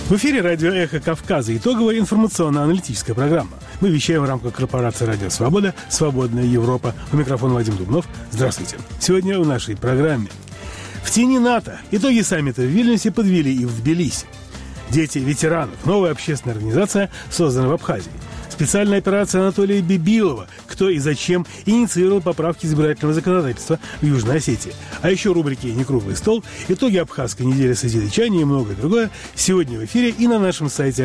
В эфире радио «Эхо Кавказа». Итоговая информационно-аналитическая программа. Мы вещаем в рамках корпорации «Радио Свобода», «Свободная Европа». У микрофона Вадим Дубнов. Здравствуйте. Сегодня в нашей программе. В тени НАТО. Итоги саммита в Вильнюсе подвели и в Тбилиси. Дети ветеранов. Новая общественная организация создана в Абхазии. Специальная операция Анатолия Бибилова «Кто и зачем» инициировал поправки избирательного законодательства в Южной Осетии. А еще рубрики «Некруглый стол», итоги абхазской недели созидачания и многое другое сегодня в эфире и на нашем сайте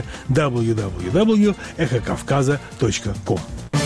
www.эхокавказа.ком.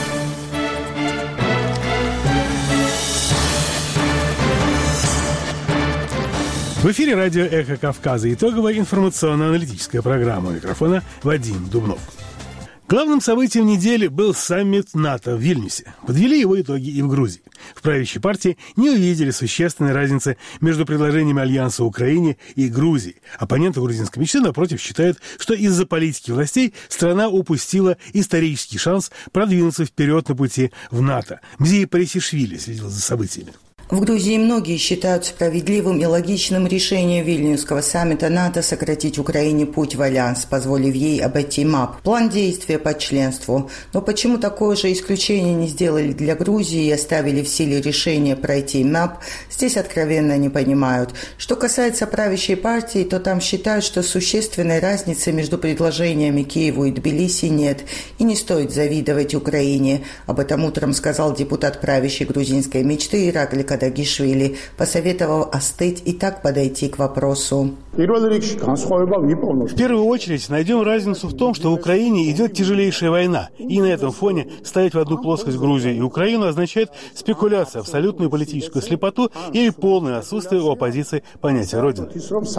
В эфире радио «Эхо Кавказа». Итоговая информационно-аналитическая программа. У микрофона Вадим Дубнов. Главным событием недели был саммит НАТО в Вильнюсе. Подвели его итоги и в Грузии. В правящей партии не увидели существенной разницы между предложениями Альянса Украине и Грузии. Оппоненты грузинской мечты, напротив, считают, что из-за политики властей страна упустила исторический шанс продвинуться вперед на пути в НАТО. Мзия Парисишвили следил за событиями. В Грузии многие считают справедливым и логичным решением Вильнюсского саммита НАТО сократить Украине путь в альянс, позволив ей обойти МАП, план действия по членству. Но почему такое же исключение не сделали для Грузии и оставили в силе решение пройти МАП, здесь откровенно не понимают. Что касается правящей партии, то там считают, что существенной разницы между предложениями Киеву и Тбилиси нет, и не стоит завидовать Украине. Об этом утром сказал депутат правящей грузинской мечты Иракли Кадагишвили, посоветовав остыть и так подойти к вопросу. В первую очередь найдем разницу в том, что в Украине идет тяжелейшая война, и на этом фоне ставить в одну плоскость Грузию и Украину означает спекуляцию, абсолютную политическую слепоту или полное отсутствие у оппозиции понятия Родины.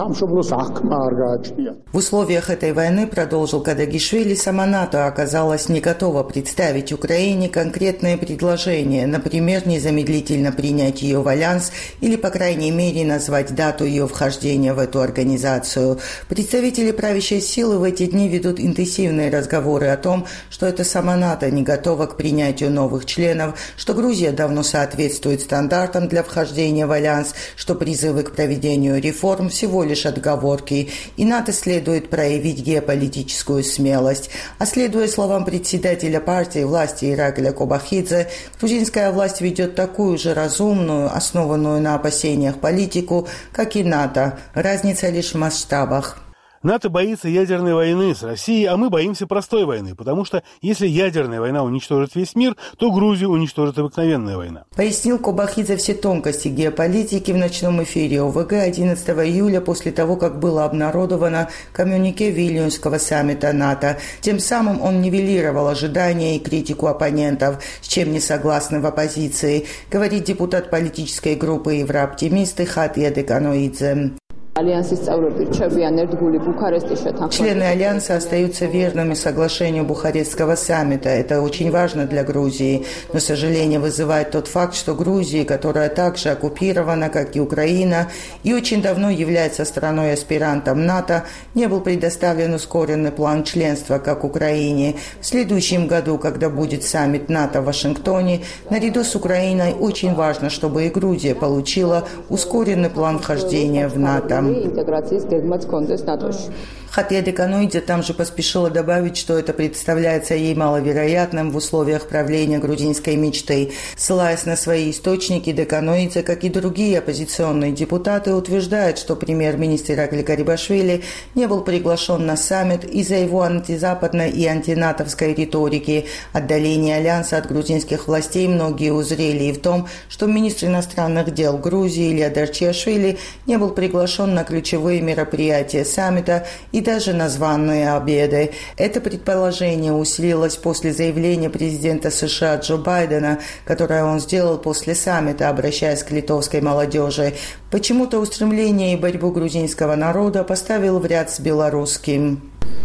В условиях этой войны, продолжил Кадагишвили, сама НАТО оказалась не готова представить Украине конкретные предложения, например, незамедлительно принять ее в альянс или, по крайней мере, назвать дату ее вхождения в эту организацию. Представители правящей силы в эти дни ведут интенсивные разговоры о том, что это сама НАТО не готова к принятию новых членов, что Грузия давно соответствует стандартам для вхождения в альянс, что призывы к проведению реформ всего лишь отговорки, и НАТО следует проявить геополитическую смелость. А следуя словам председателя партии власти Иракля Кобахидзе, грузинская власть ведет такую же разумную, основанную на опасениях политику, как и НАТО. Разница лишь в масштабах. НАТО боится ядерной войны с Россией, а мы боимся простой войны, потому что если ядерная война уничтожит весь мир, то Грузию уничтожит обыкновенная война. Пояснил Кобахидзе все тонкости геополитики в ночном эфире ОВГ 11 июля после того, как было обнародовано коммюнике Вильнюсского саммита НАТО. Тем самым он нивелировал ожидания и критику оппонентов, с чем не согласны в оппозиции, говорит депутат политической группы «Еврооптимисты» Хатья Деканоидзе. Члены Альянса остаются верными соглашению Бухарестского саммита. Это очень важно для Грузии. Но сожаление вызывает тот факт, что Грузия, которая также оккупирована, как и Украина, и очень давно является страной-аспирантом НАТО, не был предоставлен ускоренный план членства, как Украине. В следующем году, когда будет саммит НАТО в Вашингтоне, наряду с Украиной очень важно, чтобы и Грузия получила ускоренный план вхождения в НАТО. Хатья Деканоидзе там же поспешила добавить, что это представляется ей маловероятным в условиях правления грузинской мечты. Ссылаясь на свои источники, Деканоидзе, как и другие оппозиционные депутаты, утверждает, что премьер-министр Иракли Гарибашвили не был приглашен на саммит из-за его антизападной и антинатовской риторики. Отдаление альянса от грузинских властей многие узрели и в том, что министр иностранных дел Грузии Илья Дарчиашвили не был приглашен на ключевые мероприятия саммита и даже на званые обеды. Это предположение усилилось после заявления президента США Джо Байдена, которое он сделал после саммита, обращаясь к литовской молодежи. Почему-то устремление и борьбу грузинского народа поставил в ряд с белорусским.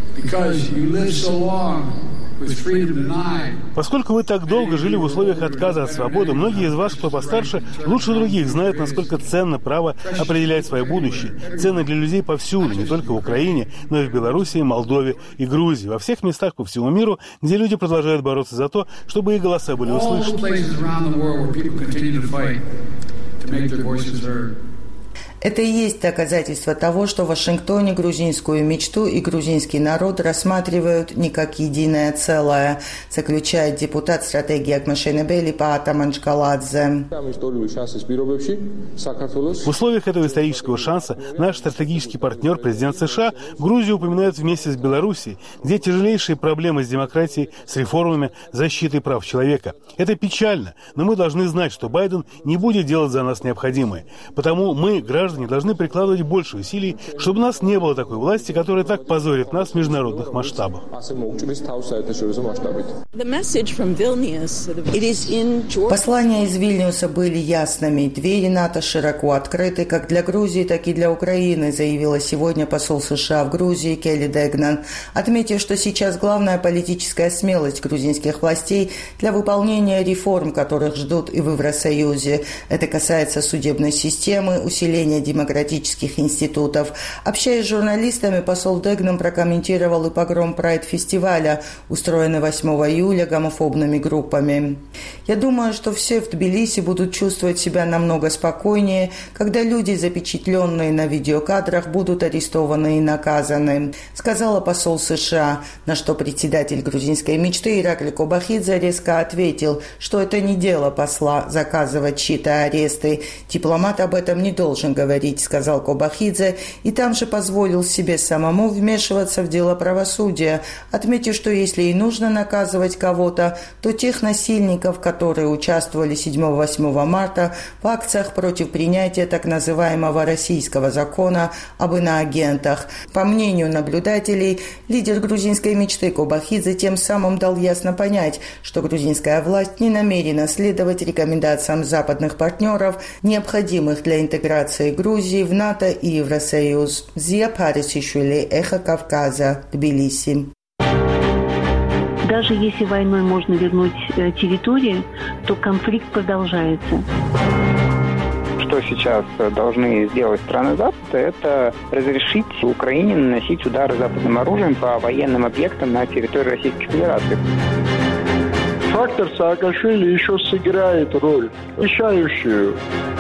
Поскольку вы так долго жили в условиях отказа от свободы, многие из вас, кто постарше, лучше других знают, насколько ценно право определять свое будущее. Ценно для людей повсюду, не только в Украине, но и в Белоруссии, Молдове и Грузии, во всех местах по всему миру, где люди продолжают бороться за то, чтобы их голоса были услышаны. Это и есть доказательство того, что в Вашингтоне грузинскую мечту и грузинский народ рассматривают не как единое целое, заключает депутат стратегии Акмашенебели Паата Манчкаладзе. В условиях этого исторического шанса наш стратегический партнер, президент США, Грузию упоминает вместе с Белоруссией, где тяжелейшие проблемы с демократией, с реформами, защитой прав человека. Это печально, но мы должны знать, что Байден не будет делать за нас необходимое. Потому мы, граждане, должны прикладывать больше усилий, чтобы у нас не было такой власти, которая так позорит нас в международных масштабах. Послания из Вильнюса были ясными. Двери НАТО широко открыты как для Грузии, так и для Украины, заявила сегодня посол США в Грузии Келли Дегнан, отметив, что сейчас главная политическая смелость грузинских властей для выполнения реформ, которых ждут и в Евросоюзе. Это касается судебной системы, усиления демократических институтов. Общаясь с журналистами, посол Дегнан прокомментировал и погром Прайд-фестиваля, устроенный 8 июля гомофобными группами. «Я думаю, что все в Тбилиси будут чувствовать себя намного спокойнее, когда люди, запечатленные на видеокадрах, будут арестованы и наказаны», сказала посол США, на что председатель грузинской мечты Иракли Кобахидзе резко ответил, что это не дело посла заказывать чьи-то аресты. «Дипломат об этом не должен говорить», сказал Кобахидзе, и там же позволил себе самому вмешиваться в дело правосудия, отметив, что если и нужно наказывать кого-то, то тех насильников, которые участвовали 7-8 марта в акциях против принятия так называемого российского закона об иноагентах. По мнению наблюдателей, лидер грузинской мечты Кобахидзе тем самым дал ясно понять, что грузинская власть не намерена следовать рекомендациям западных партнеров, необходимых для интеграции Грузии в НАТО и Евросоюз. Зия Парисишвили, Эхо Кавказа, Тбилиси. Даже если войной можно вернуть территории, то конфликт продолжается. Что сейчас должны сделать страны Запада, это разрешить Украине наносить удары западным оружием по военным объектам на территории Российской Федерации. Фактор Саакашвили еще сыграет роль, решающую.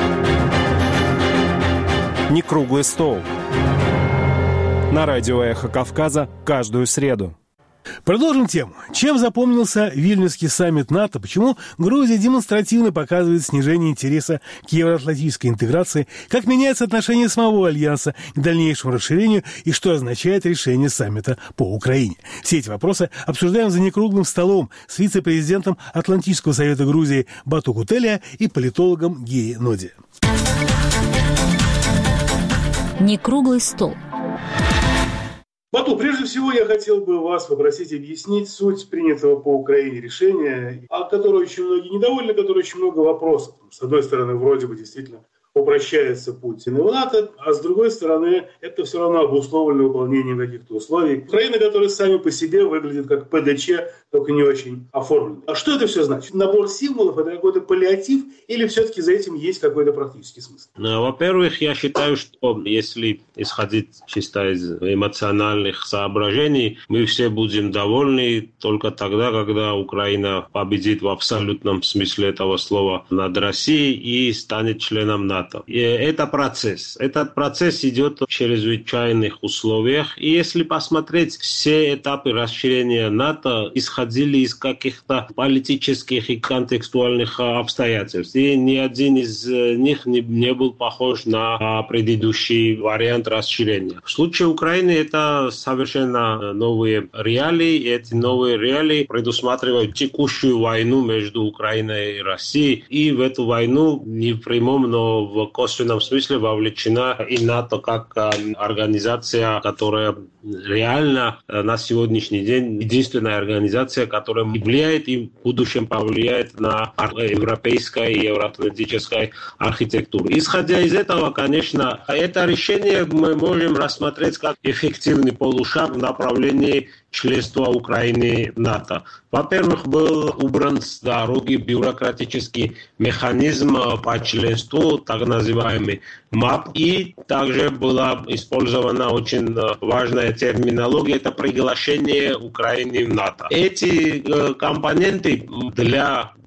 Не круглый стол. На радио «Эхо Кавказа» каждую среду. Продолжим тему. Чем запомнился Вильнюсский саммит НАТО? Почему Грузия демонстративно показывает снижение интереса к евроатлантической интеграции? Как меняется отношение самого Альянса к дальнейшему расширению? И что означает решение саммита по Украине? Все эти вопросы обсуждаем за некруглым столом с вице-президентом Атлантического совета Грузии Бату Кутелия и политологом Геей Ноди. Некруглый стол. Бату, прежде всего я хотел бы вас попросить объяснить суть принятого по Украине решения, от которого очень многие недовольны, которое очень много вопросов. С одной стороны, вроде бы действительно упрощается путь в НАТО, а с другой стороны, это все равно обусловлено выполнением каких-то условий. Украина, которая сами по себе выглядит как ПДЧ, только не очень оформлена. А что это все значит? Набор символов – это какой-то паллиатив или все-таки за этим есть какой-то практический смысл? Во-первых, я считаю, что если исходить чисто из эмоциональных соображений, мы все будем довольны только тогда, когда Украина победит в абсолютном смысле этого слова над Россией и станет членом НАТО. И это процесс. Этот процесс идет в чрезвычайных условиях. И если посмотреть, все этапы расширения НАТО исходили из каких-то политических и контекстуальных обстоятельств. И ни один из них не был похож на предыдущий вариант расширения. В случае Украины это совершенно новые реалии. И эти новые реалии предусматривают текущую войну между Украиной и Россией. И в эту войну не в прямом, но в косвенном смысле вовлечена и НАТО как организация, которая реально на сегодняшний день единственная организация, которая влияет и в будущем повлияет на европейскую и евроатлантическую архитектуру. Исходя из этого, конечно, это решение мы можем рассмотреть как эффективный полушаг в направлении членства Украины в НАТО. Во-первых, был убран с дороги бюрократический механизм по членству, так называемый МАП, и также была использована очень важная терминология, это приглашение Украины в НАТО. Эти компоненты для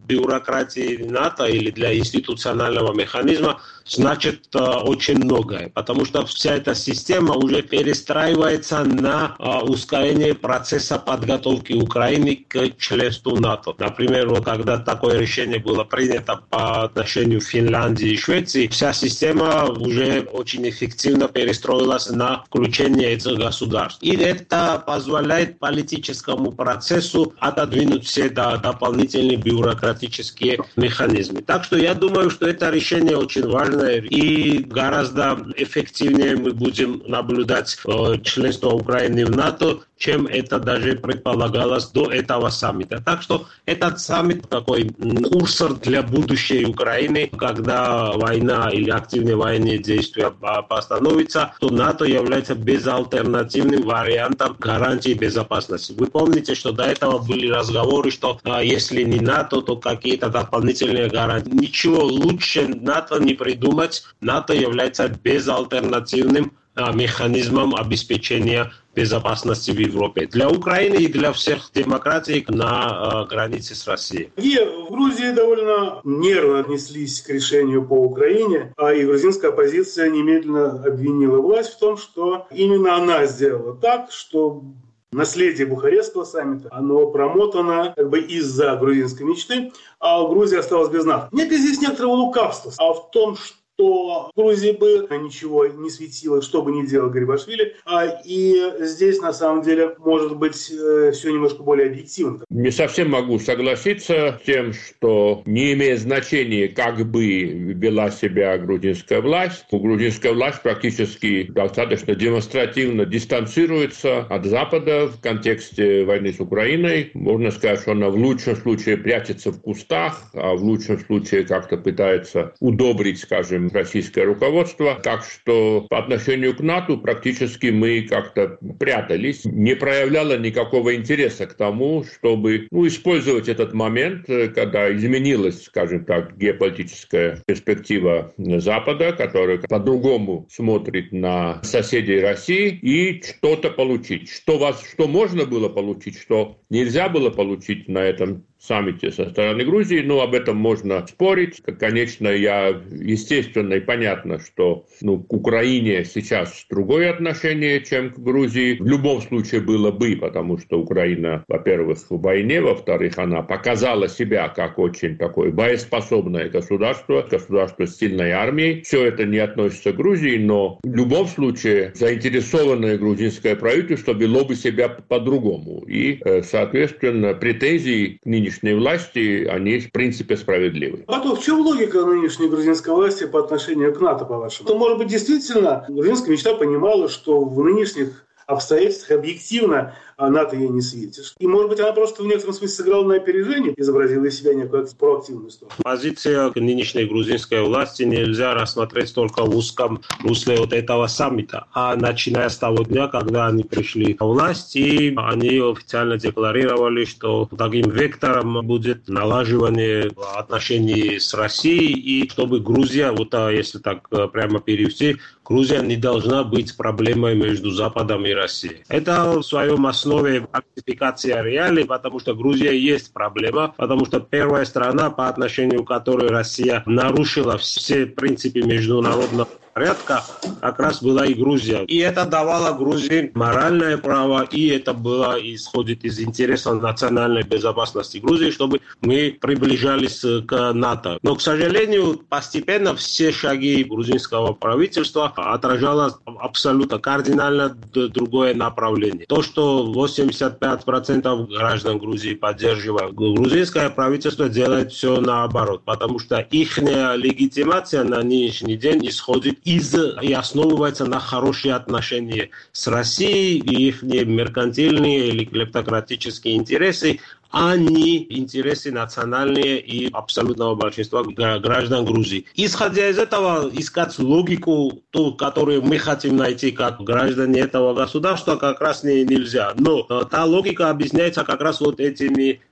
бюрократии НАТО или для институционального механизма значит очень многое, потому что вся эта система уже перестраивается на ускорение процесса подготовки Украины к членству НАТО. Например, когда такое решение было принято по отношению к Финляндии и Швеции, вся система уже очень эффективно перестроилась на включение этих государств. И это позволяет политическому процессу отодвинуть все дополнительные бюрократические механизмы. Так что я думаю, что это решение очень важное, и гораздо эффективнее мы будем наблюдать членство Украины в НАТО, чем это даже предполагалось до этого саммита. Так что этот саммит такой курсор для будущей Украины, когда война или активные военные действия постановятся, то НАТО является безальтернативным вариантом гарантии безопасности. Вы помните, что до этого были разговоры, что если не НАТО, то какие-то дополнительные гарантии. Ничего лучше НАТО не придумать. НАТО является безальтернативным механизмом обеспечения безопасности в Европе. Для Украины и для всех демократий на границе с Россией. В Грузии довольно нервно отнеслись к решению по Украине, и грузинская оппозиция немедленно обвинила власть в том, что именно она сделала так, что наследие Бухарестского саммита, оно промотано из-за грузинской мечты, а Грузия осталась без НАТО. Нет ли здесь некоторого лукавства, а в том, что в Грузии бы ничего не светило, что бы ни делал Гарибашвили, и здесь, на самом деле, может быть, все немножко более объективно. Не совсем могу согласиться с тем, что не имеет значения, как бы вела себя грузинская власть. Грузинская власть практически достаточно демонстративно дистанцируется от Запада в контексте войны с Украиной. Можно сказать, что она в лучшем случае прячется в кустах, а в лучшем случае как-то пытается удобрить, скажем, российское руководство. Так что по отношению к НАТО практически мы как-то прятались. Не проявляло никакого интереса к тому, чтобы использовать этот момент, когда изменилась, скажем так, геополитическая перспектива Запада, который по-другому смотрит на соседей России, и что-то получить. Что можно было получить, что нельзя было получить на этом саммите со стороны Грузии, об этом можно спорить. Конечно, естественно и понятно, что к Украине сейчас другое отношение, чем к Грузии. В любом случае было бы, потому что Украина, во-первых, в войне, во-вторых, она показала себя как очень такое боеспособное государство с сильной армией. Все это не относится к Грузии, но в любом случае заинтересованное грузинское правительство вело бы себя по-другому. И, соответственно, претензии к нынешней власти, они в принципе справедливы. В чем логика нынешней грузинской власти по отношению к НАТО, по-вашему? Может быть, действительно, грузинская мечта понимала, что в нынешних обстоятельствах объективно НАТО ей не светит. И, может быть, она просто в некотором смысле сыграла на опережение, изобразила из себя некую проактивную сторону. Позиция нынешней грузинской власти нельзя рассмотреть только в узком русле этого саммита, а начиная с того дня, когда они пришли к власти, они официально декларировали, что таким вектором будет налаживание отношений с Россией, и чтобы Грузия, если так прямо перевести, Грузия не должна быть проблемой между Западом и Россией. Это в своем основе фальсификация реалий, потому что Грузия есть проблема, потому что первая страна, по отношению к которой Россия нарушила все принципы международного порядка, как раз была и Грузия. И это давало Грузии моральное право, и это исходит из интереса национальной безопасности Грузии, чтобы мы приближались к НАТО. Но, к сожалению, постепенно все шаги грузинского правительства отражало абсолютно кардинально другое направление. То, что 85% граждан Грузии поддерживают, грузинское правительство делает все наоборот, потому что их легитимация на нынешний день исходит и основывается на хорошие отношения с Россией, и их меркантильные или клептократические интересы, а не интересы национальные и абсолютного большинства граждан Грузии. Исходя из этого, искать логику, ту, которую мы хотим найти как граждане этого государства, как раз нельзя. Но та логика объясняется как раз этими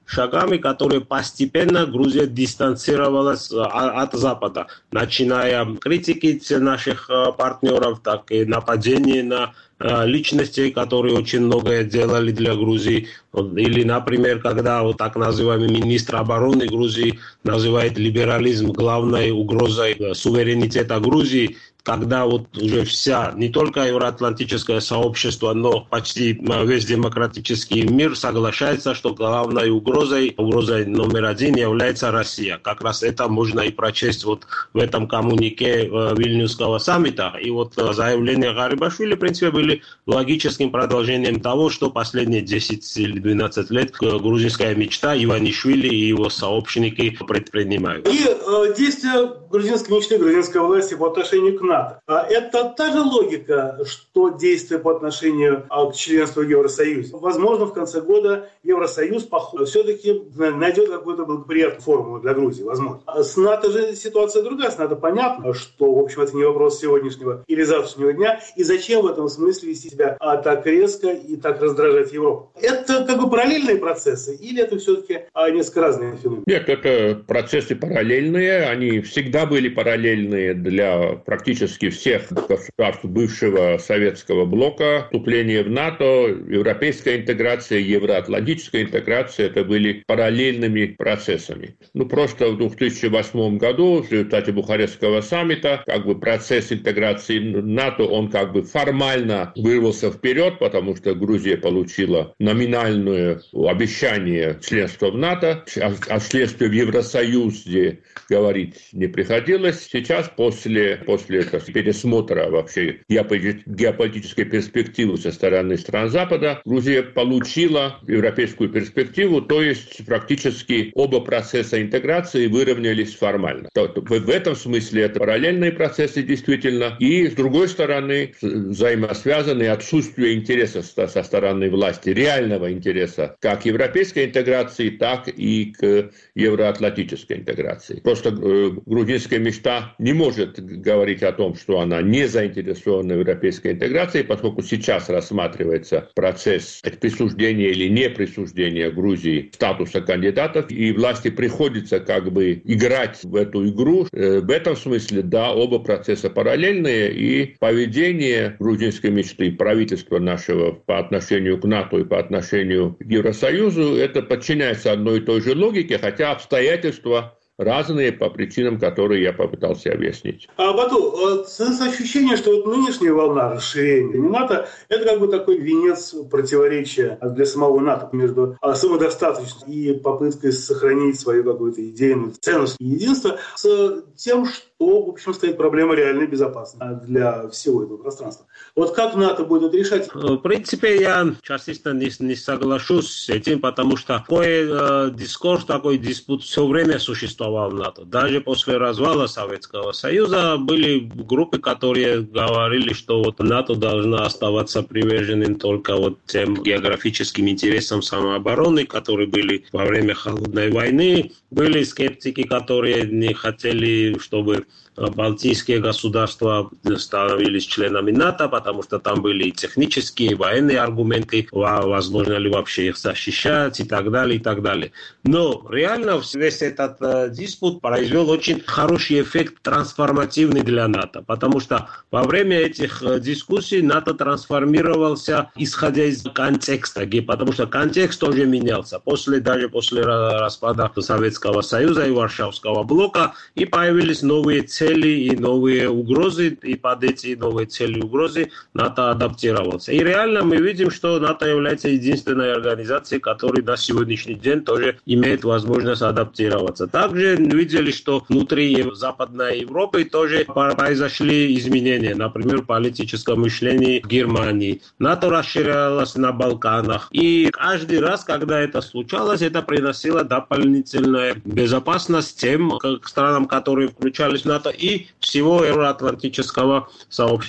шагами, которые постепенно Грузия дистанцировалась от Запада, начиная критики наших партнеров, так и нападения на личностей, которые очень многое делали для Грузии. Или, например, когда вот так называемый министр обороны Грузии называет либерализм главной угрозой суверенитета Грузии, когда вот уже вся, не только евроатлантическое сообщество, но почти весь демократический мир соглашается, что главной угрозой номер один является Россия. Как раз это можно и прочесть вот в этом коммюнике Вильнюсского саммита. И вот заявления Гарибашвили, в принципе, были логическим продолжением того, что последние 10 или 12 лет грузинская мечта Иванишвили и его сообщники предпринимают. И действия грузинской мечты, грузинской власти по отношению к НАТО. Это та же логика, что действия по отношению к членству в Евросоюзе. Возможно, в конце года Евросоюз все-таки найдет какую-то благоприятную формулу для Грузии. Возможно. С НАТО же ситуация другая. С НАТО понятно, что, в общем, это не вопрос сегодняшнего или завтрашнего дня. И зачем в этом смысле вести себя так резко и так раздражать Европу? Это как бы параллельные процессы или это все-таки несколько разные феномены? Нет, это процессы параллельные. Они всегда были параллельные для практически всех государств бывшего советского блока. Вступление в НАТО, европейская интеграция, евроатлантическая интеграция – это были параллельными процессами. Просто в 2008 году в результате Бухарестского саммита процесс интеграции НАТО, он формально вырвался вперед, потому что Грузия получила номинальное обещание членства в НАТО, о членстве в Евросоюзе говорить не приходилось. Сейчас после пересмотра вообще геополитической перспективы со стороны стран Запада, Грузия получила европейскую перспективу, то есть практически оба процесса интеграции выровнялись формально. В этом смысле это параллельные процессы действительно, и с другой стороны взаимосвязанные отсутствие интереса со стороны власти, реального интереса как к европейской интеграции, так и к евроатлантической интеграции. Просто грузинская мечта не может говорить о том, что она не заинтересована в европейской интеграции, поскольку сейчас рассматривается процесс присуждения или не присуждения Грузии статуса кандидатов, и власти приходится играть в эту игру. В этом смысле, да, оба процесса параллельные, и поведение грузинской мечты, правительства нашего по отношению к НАТО и по отношению к Евросоюзу, это подчиняется одной и той же логике, хотя обстоятельства разные по причинам, которые я попытался объяснить. Бату, ощущение, что нынешняя волна расширения НАТО – это такой венец противоречия для самого НАТО между самодостаточностью и попыткой сохранить свою какую-то идейную ценность и единство с тем, что, в общем, стоит проблема реальной безопасности для всего этого пространства. Вот как НАТО будет решать? В принципе, я частично не соглашусь с этим, потому что такой дискурс, такой диспут все время существовал в НАТО. Даже после развала Советского Союза были группы, которые говорили, что НАТО должна оставаться приверженным только тем географическим интересам самообороны, которые были во время Холодной войны. Были скептики, которые не хотели, чтобы балтийские государства становились членами НАТО, потому что там были и технические, и военные аргументы, возможно ли вообще их защищать и так далее, и так далее. Но реально весь этот диспут произвел очень хороший эффект трансформативный для НАТО, потому что во время этих дискуссий НАТО трансформировался, исходя из контекста, потому что контекст тоже менялся. Даже после распада Советского Союза и Варшавского блока, и появились новые цели и новые угрозы, и под эти новые цели и угрозы НАТО адаптировался. И реально мы видим, что НАТО является единственной организацией, которая на сегодняшний день тоже имеет возможность адаптироваться. Также видели, что внутри Западной Европы тоже произошли изменения, например, в политическом мышлении в Германии. НАТО расширялось на Балканах. И каждый раз, когда это случалось, это приносило дополнительную безопасность тем странам, которые включались в НАТО, и всего евроатлантического сообщества.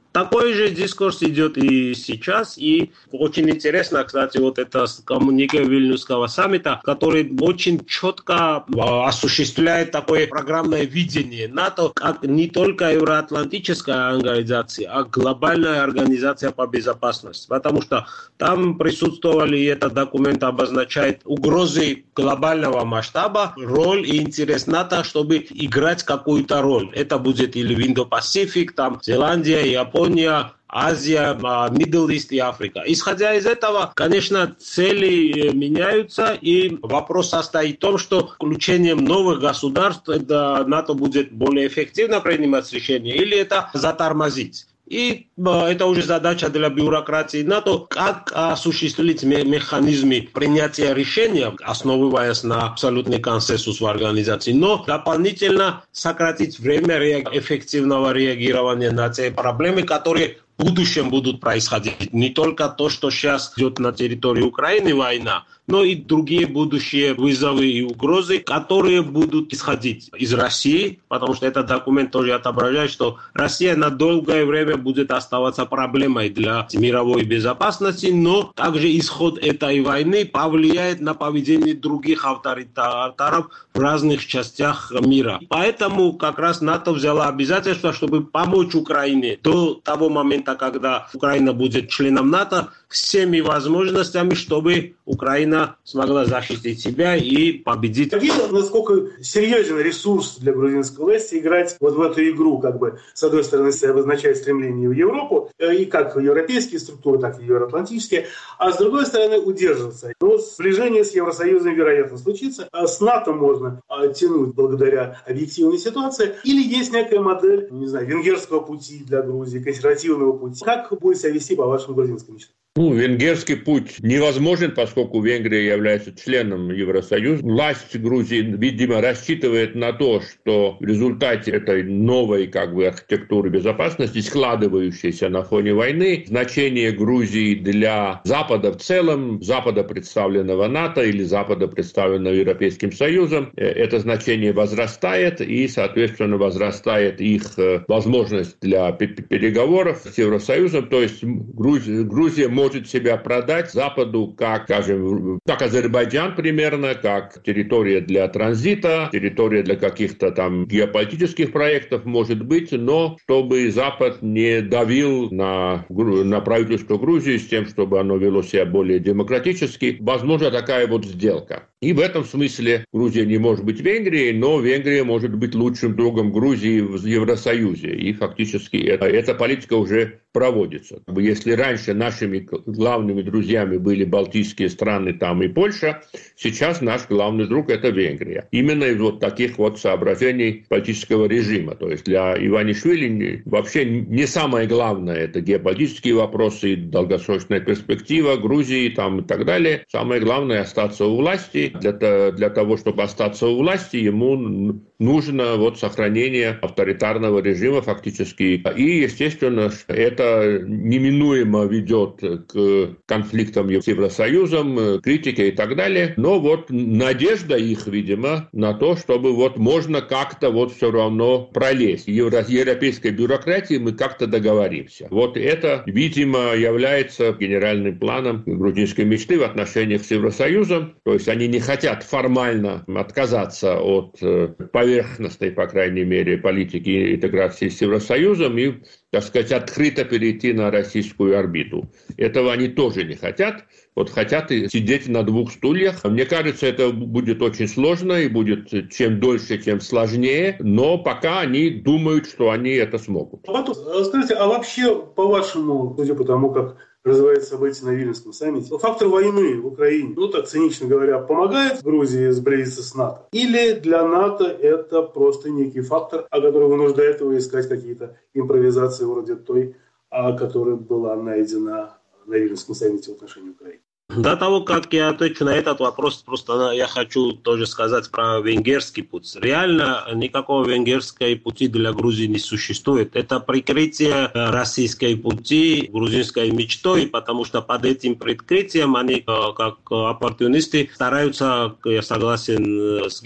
Такой же дискурс идет и сейчас, и очень интересно, кстати, вот это коммунике Вильнюсского саммита, который очень четко осуществляет такое программное видение НАТО как не только евроатлантическая организация, а глобальная организация по безопасности, потому что там присутствовали, и этот документ обозначает угрозы глобального масштаба, роль и интерес НАТО, чтобы играть какую-то роль. Это будет или Индо-Пасифик, там Зеландия, Япония, Азия, Middle East и Африка. Исходя из этого, конечно, цели меняются, и вопрос состоит в том, что включением новых государств НАТО будет более эффективно принимать решения, или это затормозить. И это уже задача для бюрократии НАТО, как осуществить механизмы принятия решения, основываясь на абсолютный консенсус в организации, но дополнительно сократить время эффективного реагирования на те проблемы, которые в будущем будут происходить. Не только то, что сейчас идет на территории Украины война, но и другие будущие вызовы и угрозы, которые будут исходить из России, потому что этот документ тоже отображает, что Россия на долгое время будет оставаться проблемой для мировой безопасности, но также исход этой войны повлияет на поведение других авторитаров в разных частях мира. Поэтому как раз НАТО взяла обязательство, чтобы помочь Украине до того момента, когда Украина будет членом НАТО, всеми возможностями, чтобы Украина смогла защитить себя и победить. Видно, насколько серьезен ресурс для грузинской власти играть вот в эту игру, как бы, с одной стороны, обозначает стремление в Европу, и как в европейские структуры, так и в евроатлантические, а с другой стороны удерживаться. Но сближение с Евросоюзом, вероятно, случится, а с НАТО можно тянуть благодаря объективной ситуации, или есть некая модель, не знаю, венгерского пути для Грузии, консервативного пути. Как будет себя вести по вашим грузинским мечтам? Венгерский путь невозможен, поскольку Венгрия является членом Евросоюза. Власть Грузии, видимо, рассчитывает на то, что в результате этой новой архитектуры безопасности, складывающейся на фоне войны, значение Грузии для Запада в целом, Запада, представленного НАТО или Запада, представленного Европейским Союзом, это значение возрастает, и, соответственно, возрастает их возможность для переговоров с Евросоюзом. То есть Грузия может себя продать Западу как, скажем, как Азербайджан примерно, как территория для транзита, территория для каких-то там геополитических проектов, может быть, но чтобы Запад не давил на правительство Грузии с тем, чтобы оно вело себя более демократически. Возможно, такая вот сделка. И в этом смысле Грузия не может быть Венгрией, но Венгрия может быть лучшим другом Грузии в Евросоюзе. И фактически эта политика уже проводится. Если раньше нашими главными друзьями были балтийские страны, там и Польша, сейчас наш главный друг – это Венгрия. Именно из вот таких вот соображений политического режима. То есть для Иванишвили вообще не самое главное – это геополитические вопросы, долгосрочная перспектива Грузии там, и так далее. Самое главное – остаться у власти. Для того, чтобы остаться у власти, ему нужно вот сохранение авторитарного режима фактически. И, естественно, это неминуемо ведет к конфликтам с Евросоюзом, критике и так далее. Но вот надежда их, видимо, на то, чтобы вот можно как-то вот все равно пролезть. В европейской бюрократии мы как-то договоримся. Вот это, видимо, является генеральным планом грузинской мечты в отношениях с Евросоюзом. То есть они не хотят формально отказаться от поверхностной, по крайней мере, политики интеграции с Евросоюзом и, так сказать, открыто перейти на российскую орбиту. Этого они тоже не хотят. Вот хотят сидеть на двух стульях. Мне кажется, это будет очень сложно и будет чем дольше, тем сложнее. Но пока они думают, что они это смогут. Скажите, а вообще, по-вашему, судя по тому, как развиваются события на Вильнюсском саммите, фактор войны в Украине, так цинично говоря, помогает Грузии сблизиться с НАТО? Или для НАТО это просто некий фактор, который вынуждает его искать какие-то импровизации вроде той, которая была найдена на Вильнюсском саммите в отношении Украины? До того, как я отвечу на этот вопрос, просто я хочу тоже сказать про венгерский путь. Реально никакого венгерского пути для Грузии не существует. Это прикрытие российской пути, грузинской мечтой, потому что под этим прикрытием они, как оппортунисты, стараются, я согласен с Геей,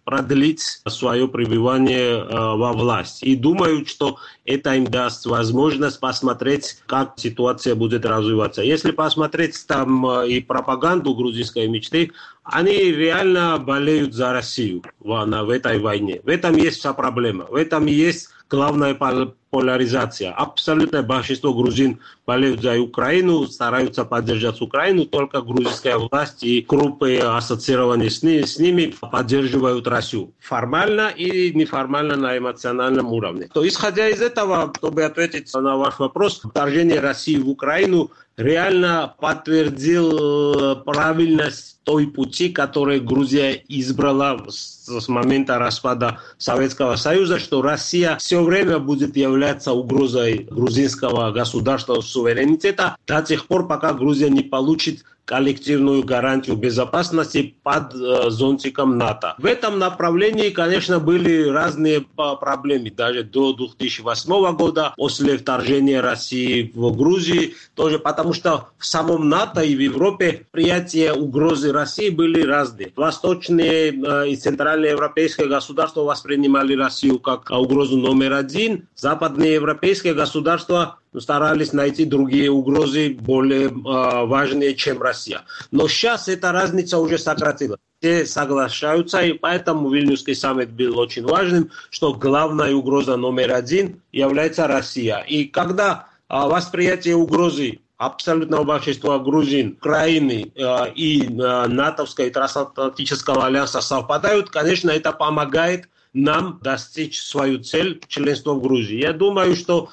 продлить свое пребывание во власти. И думают, что это им даст возможность посмотреть, как ситуация будет развиваться. Если посмотреть там и пропаганду грузинской мечты, они реально болеют за Россию в этой войне. В этом есть вся проблема. В этом и есть главная поляризация. Абсолютное большинство грузин болеют за Украину, стараются поддержать Украину, только грузинская власть и группы, ассоциированные с ними, поддерживают Россию. Формально и неформально на эмоциональном уровне. То, исходя из этого, чтобы ответить на ваш вопрос, вторжение России в Украину реально подтвердил правильность той пути, который Грузия избрала с момента распада Советского Союза, что Россия все время будет являться угрозой грузинского государственного суверенитета до тех пор, пока Грузия не получит коллективную гарантию безопасности под зонтиком НАТО. В этом направлении, конечно, были разные проблемы. Даже до 2008 года, после вторжения России в Грузию, тоже потому что в самом НАТО и в Европе приятие угрозы России были разные. Восточные и центральные европейские государства воспринимали Россию как угрозу номер один. Западные европейские государства старались найти другие угрозы более важные, чем Россия. Но сейчас эта разница уже сократилась. Все соглашаются, и поэтому Вильнюсский саммит был очень важным, что главная угроза номер один является Россия. И когда восприятие угрозы абсолютного большинства грузин, Украины и натовского и трансатлантического альянса совпадают, конечно, это помогает нам достичь свою цель членства в Грузии. Я думаю, что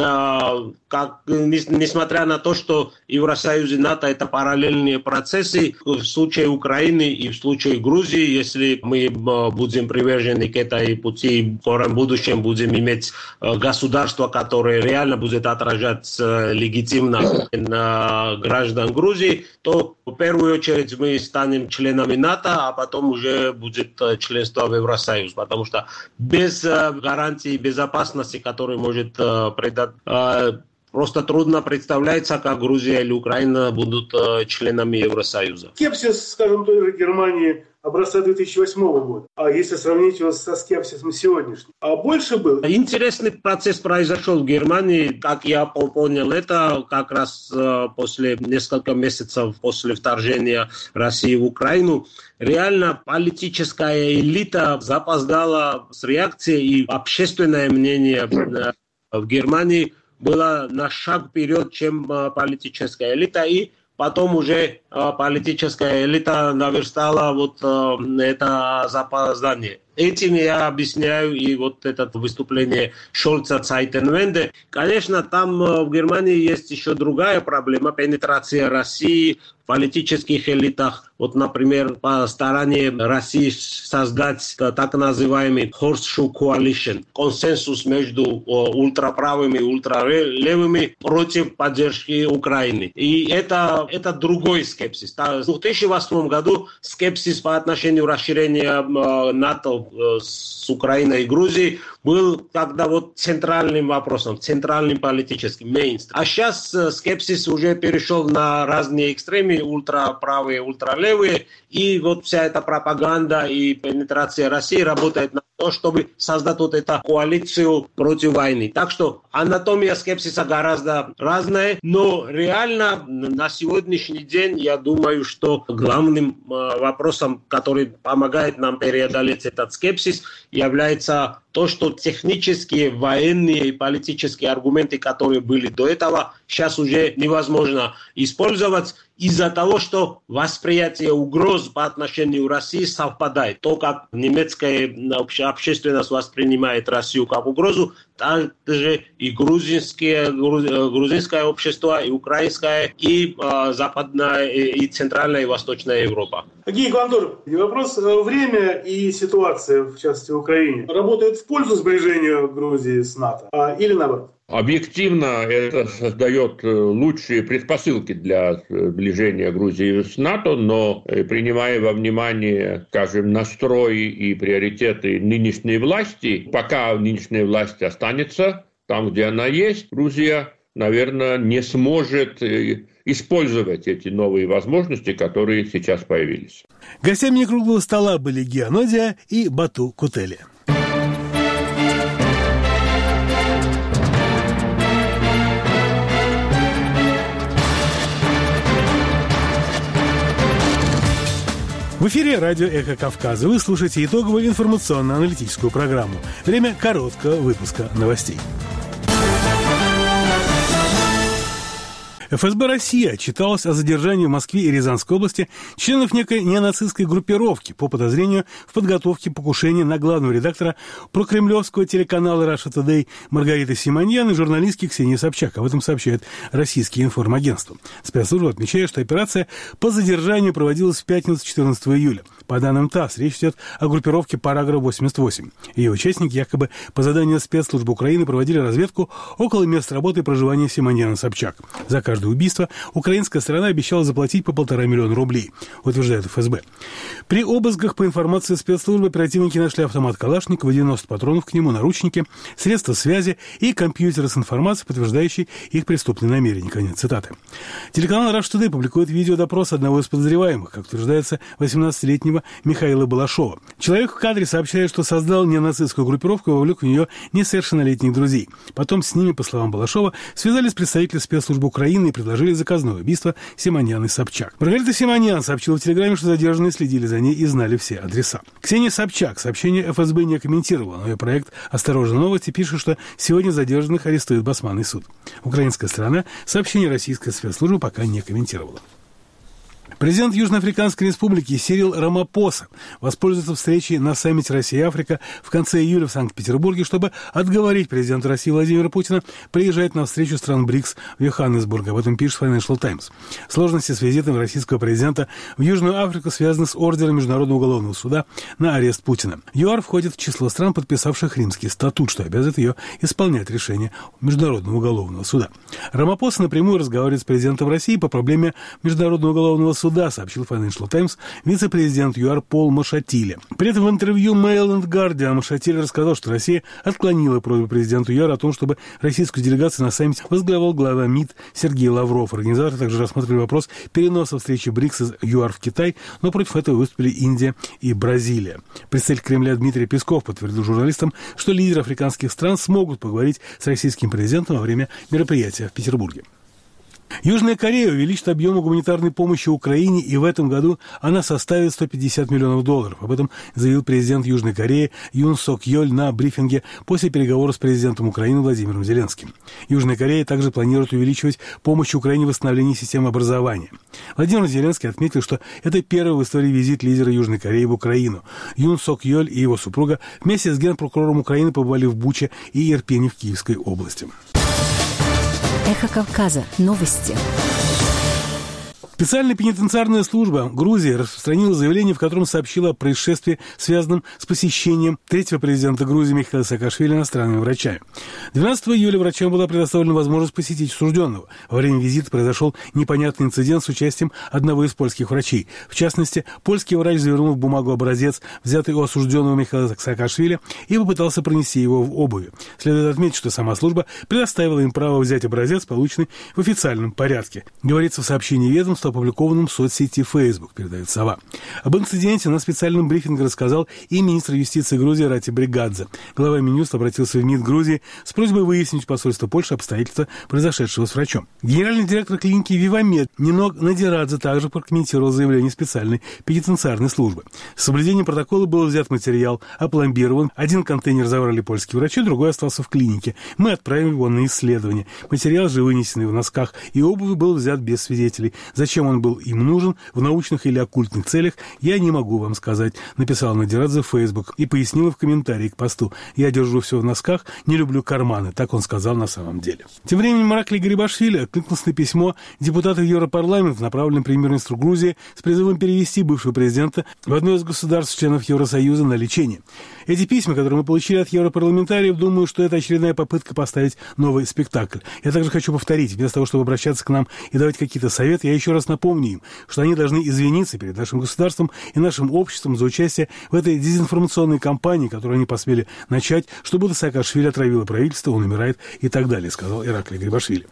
несмотря на то, что Евросоюз и НАТО это параллельные процессы, в случае Украины и в случае Грузии, если мы будем привержены к этой пути, в скором будущем будем иметь государство, которое реально будет отражать легитимно граждан Грузии, то в первую очередь мы станем членами НАТО, а потом уже будет членство в Евросоюз, потому что без гарантии безопасности, которую может придать, просто трудно представляется, как Грузия или Украина будут членами Евросоюза. Скепсис, скажем, той же Германии образца 2008 года, а если сравнить его со скепсисом сегодняшним, а больше был. Интересный процесс произошел в Германии, как я понял, это как раз после нескольких месяцев после вторжения России в Украину. Реально политическая элита запоздала с реакцией, и общественное мнение в Германии было на шаг вперед, чем политическая элита, и потом уже политическая элита наверстала вот это запоздание. Этим я объясняю и вот это выступление Шольца Цайтенвенде. Конечно, там в Германии есть еще другая проблема, пенетрация России в политических элитах. Вот, например, по стороне России создать так называемый Horseshoe Coalition, консенсус между ультраправыми и ультралевыми против поддержки Украины. И это другой скепсис. В 2008 году скепсис по отношению расширения НАТО с Украиной и Грузией был когда вот центральным вопросом, центральным политическим, мейнстрим. А сейчас скепсис уже перешел на разные экстремы, ультраправые, ультралевые, и вот вся эта пропаганда и пенетрация России работает на то, чтобы создать вот эту коалицию против войны. Так что анатомия скепсиса гораздо разная, но реально на сегодняшний день я думаю, что главным вопросом, который помогает нам преодолеть этот скепсис, является то, что технические, военные и политические аргументы, которые были до этого, сейчас уже невозможно использовать из-за того, что восприятие угроз по отношению к России совпадает. То, как немецкая общественность воспринимает Россию как угрозу, также и грузинское общество, и украинское, и западная, и центральная, и восточная Европа. Георгий Гвандор, вопрос: время и ситуация, в частности в Украине, работают в пользу сближения Грузии с НАТО или наоборот? Объективно это создает лучшие предпосылки для сближения Грузии с НАТО, но принимая во внимание, скажем, настрой и приоритеты нынешней власти, пока нынешняя власть останется там, где она есть, Грузия наверное, не сможет использовать эти новые возможности, которые сейчас появились. Гостями некруглого стола были Гия Нодия и Бату Кутели. В эфире радио «Эхо Кавказа». Вы слушаете итоговую информационно-аналитическую программу. Время короткого выпуска новостей. ФСБ России отчиталась о задержании в Москве и Рязанской области членов некой неонацистской группировки по подозрению в подготовке покушения на главного редактора прокремлевского телеканала Russia Today Маргариты Симоньян и журналистки Ксении Собчак. Об этом сообщает российские информагентства. Спецслужба отмечает, что операция по задержанию проводилась в пятницу 14 июля. По данным ТАСС, речь идет о группировке «Параграф-88». Ее участники якобы по заданию спецслужб Украины проводили разведку около места работы и проживания Симоньян и Собчак. За каждое убийство украинская сторона обещала заплатить по 1,5 миллиона рублей, утверждает ФСБ. При обысках, по информации спецслужбы, оперативники нашли автомат Калашникова, 90 патронов к нему, наручники, средства связи и компьютеры с информацией, подтверждающей их преступные намерения. Конец цитаты. Телеканал Russia Today публикует видеодопрос одного из подозреваемых, как утверждается, 18-летнего Михаила Балашова. Человек в кадре сообщает, что создал неонацистскую группировку и вовлек в нее несовершеннолетних друзей. Потом с ними, по словам Балашова, связались представители спецслужб Украины и предложили заказное убийство Симоньян и Собчак. Маргарита Симоньян сообщила в Телеграме, что задержанные следили за ней и знали все адреса. Ксения Собчак сообщение ФСБ не комментировала, но ее проект «Осторожно, новости» пишет, что сегодня задержанных арестует Басманный суд. Украинская сторона сообщение российской спецслужбы пока не комментировала. Президент Южноафриканской республики Сирил Рамапоса воспользуется встречей на саммите Россия-Африка в конце июля в Санкт-Петербурге, чтобы отговорить президента России Владимира Путина приезжать на встречу стран БРИКС в Йоханнесбург. Об этом пишет Financial Times. Сложности с визитом российского президента в Южную Африку связаны с ордером Международного уголовного суда на арест Путина. ЮАР входит в число стран, подписавших Римский статут, что обязывает ее исполнять решение Международного уголовного суда. Рамапоса напрямую разговаривает с президентом России по проблеме Международного уголовного суда, сообщил Financial Times вице-президент ЮАР Пол Машатиле. При этом в интервью Mail and Guardian Машатиле рассказал, что Россия отклонила просьбу президента ЮАР о том, чтобы российскую делегацию на саммите возглавлял глава МИД Сергей Лавров. Организаторы также рассмотрели вопрос переноса встречи БРИКС из ЮАР в Китай, но против этого выступили Индия и Бразилия. Представитель Кремля Дмитрий Песков подтвердил журналистам, что лидеры африканских стран смогут поговорить с российским президентом во время мероприятия в Петербурге. Южная Корея увеличит объем гуманитарной помощи Украине, и в этом году она составит $150 миллионов. Об этом заявил президент Южной Кореи Юн Сок Йоль на брифинге после переговоров с президентом Украины Владимиром Зеленским. Южная Корея также планирует увеличивать помощь Украине в восстановлении системы образования. Владимир Зеленский отметил, что это первый в истории визит лидера Южной Кореи в Украину. Юн Сок Йоль и его супруга вместе с генпрокурором Украины побывали в Буче и Ирпене в Киевской области. Эхо Кавказа. Новости. Специальная пенитенциарная служба Грузии распространила заявление, в котором сообщила о происшествии, связанном с посещением третьего президента Грузии Михаила Саакашвили иностранными врачами. 12 июля врачам была предоставлена возможность посетить осужденного. Во время визита произошел непонятный инцидент с участием одного из польских врачей. В частности, польский врач завернул в бумагу образец, взятый у осужденного Михаила Саакашвили, и попытался пронести его в обуви. Следует отметить, что сама служба предоставила им право взять образец, полученный в официальном порядке. Говорится в сообщении ведомства, опубликованном в соцсети Facebook, передает «Сова». Об инциденте на специальном брифинге рассказал и министр юстиции Грузии Рати Бригадзе. Глава Минюста обратился в МИД Грузии с просьбой выяснить в посольстве Польши обстоятельства произошедшего с врачом. Генеральный директор клиники «Вивамед» Нинок Надирадзе также прокомментировал заявление специальной пенитенциарной службы. С соблюдением протокола был взят материал, опломбирован. Один контейнер забрали польские врачи, другой остался в клинике. Мы отправим его на исследование. Материал же, вынесенный в носках и обуви, был взят без свидетелей. Зачем он был им нужен в научных или оккультных целях, я не могу вам сказать, написал Надирадзе в Facebook и пояснила в комментарии к посту. Я держу все в носках, не люблю карманы, так он сказал на самом деле. Тем временем Иракли Гарибашвили откликнулся на письмо депутата в Европарламент, направленное премьер-министру Грузии, с призывом перевести бывшего президента в одно из государств-членов Евросоюза на лечение. Эти письма, которые мы получили от европарламентариев, думаю, что это очередная попытка поставить новый спектакль. Я также хочу повторить, вместо того, чтобы обращаться к нам и давать какие-то советы, я еще раз напомню им, что они должны извиниться перед нашим государством и нашим обществом за участие в этой дезинформационной кампании, которую они посмели начать, что будто Саакашвили отравило правительство, он умирает и так далее, сказал Иракли Гарибашвили.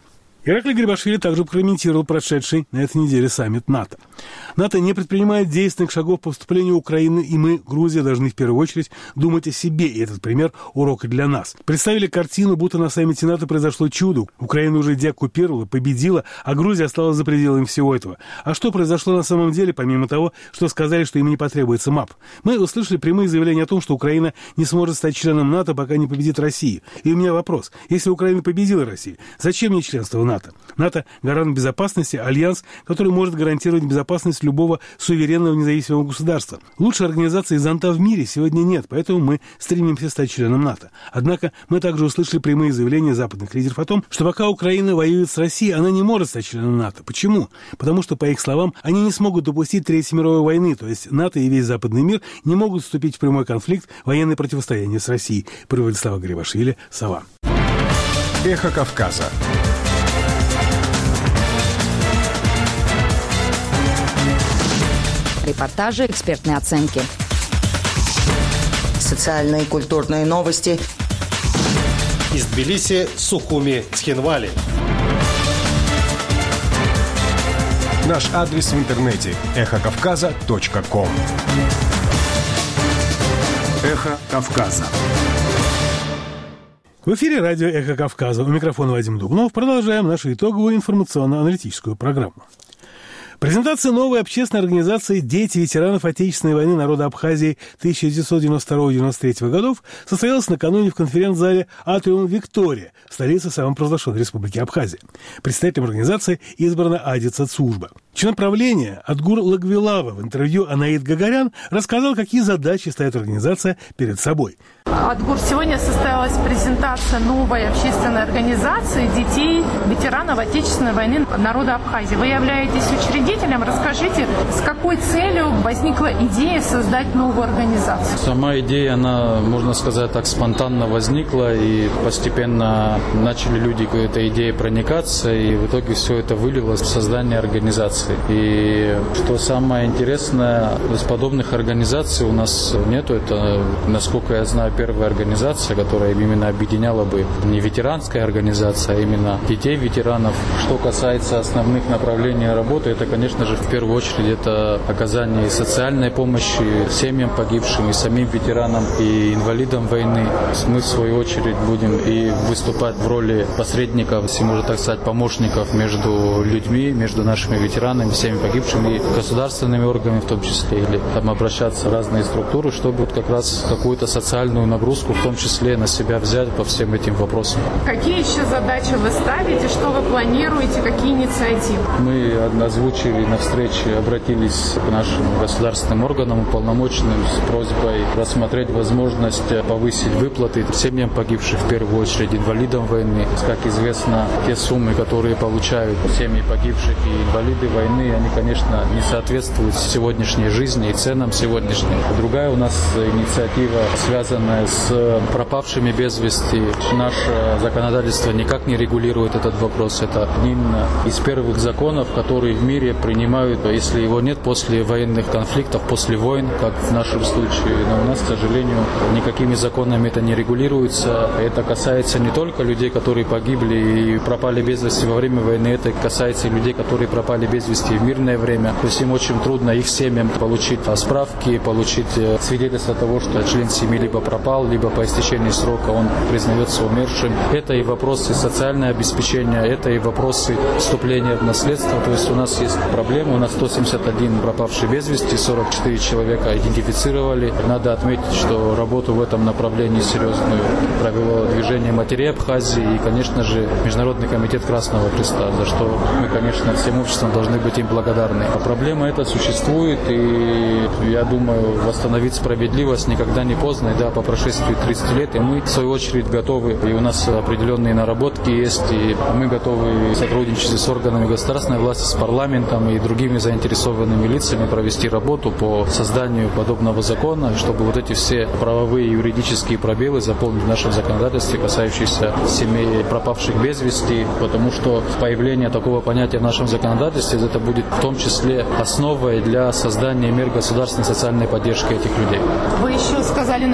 Ираклий Грибашвили также прокомментировал прошедший на этой неделе саммит НАТО. НАТО не предпринимает действенных шагов по вступлению Украины, и мы, Грузия, должны в первую очередь думать о себе, и этот пример – урок и для нас. Представили картину, будто на саммите НАТО произошло чудо. Украина уже деоккупировала, победила, а Грузия осталась за пределами всего этого. А что произошло на самом деле, помимо того, что сказали, что им не потребуется МАП? Мы услышали прямые заявления о том, что Украина не сможет стать членом НАТО, пока не победит Россию. И у меня вопрос. Если Украина победила Россию, зачем мне членство в НАТО? НАТО – гарант безопасности, альянс, который может гарантировать безопасность любого суверенного независимого государства. Лучшей организации зонта в мире сегодня нет, поэтому мы стремимся стать членом НАТО. Однако мы также услышали прямые заявления западных лидеров о том, что пока Украина воюет с Россией, она не может стать членом НАТО. Почему? Потому что, по их словам, они не смогут допустить Третьей мировой войны, то есть НАТО и весь западный мир не могут вступить в прямой конфликт, военное противостояние с Россией. Приводит слова Грибашвили, Сова. Эхо Кавказа. Репортажи, экспертные оценки. Социальные и культурные новости. Из Тбилиси, Сухуми, Цхинвали. Наш адрес в интернете – эхокавказа.ком. Эхо Кавказа. В эфире радио «Эхо Кавказа». У микрофона Вадим Дубнов. Продолжаем нашу итоговую информационно-аналитическую программу. Презентация новой общественной организации «Дети ветеранов Отечественной войны народа Абхазии 1992-1993 годов» состоялась накануне в конференц-зале «Атриум Виктория» в столице самопровозглашенной Республики Абхазия. Представителем организации избрана Ади Цацужба. Член правления Адгур Лагвилава в интервью Анаид Гагарян рассказал, какие задачи ставит организация перед собой. Адгур, сегодня состоялась презентация новой общественной организации детей ветеранов Отечественной войны народа Абхазии. Вы являетесь учредителем. Расскажите, с какой целью возникла идея создать новую организацию? Сама идея, она, можно сказать так, спонтанно возникла, и постепенно начали люди к этой идее проникаться, и в итоге все это вылилось в создание организации. И что самое интересное, из подобных организаций у нас нету. Это, насколько я знаю, первая организация, которая именно объединяла бы не ветеранская организация, а именно детей ветеранов. Что касается основных направлений работы, это, конечно же, в первую очередь это оказание социальной помощи семьям погибшим, и самим ветеранам, и инвалидам войны. Мы, в свою очередь, будем и выступать в роли посредников, если можно так сказать, помощников между людьми, между нашими ветеранами, всеми погибшими, и государственными органами в том числе, или там обращаться в разные структуры, чтобы как раз какую-то социальную нагрузку, в том числе, на себя взять по всем этим вопросам. Какие еще задачи вы ставите, что вы планируете, какие инициативы? Мы озвучили на встрече, обратились к нашим государственным органам, уполномоченным с просьбой рассмотреть возможность повысить выплаты семьям погибших, в первую очередь инвалидам войны. Как известно, те суммы, которые получают семьи погибших и инвалиды войны, они, конечно, не соответствуют сегодняшней жизни и ценам сегодняшним. Другая у нас инициатива, связанная с пропавшими без вести. Наше законодательство никак не регулирует этот вопрос. Это один из первых законов, которые в мире принимают, если его нет после военных конфликтов, после войн, как в нашем случае. Но у нас, к сожалению, никакими законами это не регулируется. Это касается не только людей, которые погибли и пропали без вести во время войны, это касается и людей, которые пропали без вести в мирное время. То есть им очень трудно, их семьям, получить справки, получить свидетельство того, что член семьи либо пропал, либо по истечении срока он признается умершим. Это и вопросы социального обеспечения, это и вопросы вступления в наследство. То есть у нас есть проблемы, у нас 171 пропавший без вести, 44 человека идентифицировали. Надо отметить, что работу в этом направлении серьезную провело движение матерей Абхазии и, конечно же, Международный комитет Красного Креста, за что мы, конечно, всем обществом должны быть им благодарны. А проблема эта существует, и я думаю, восстановить справедливость никогда не поздно, и да, по прошествии 30 лет, и мы, в свою очередь, готовы, и у нас определенные наработки есть, и мы готовы сотрудничать с органами государственной власти, с парламентом и другими заинтересованными лицами провести работу по созданию подобного закона, чтобы вот эти все правовые и юридические пробелы заполнить в нашем законодательстве, касающиеся семей пропавших без вести, потому что появление такого понятия в нашем законодательстве, это будет в том числе основой для создания мер государственной социальной поддержки этих людей. Вы еще сказали на презентации,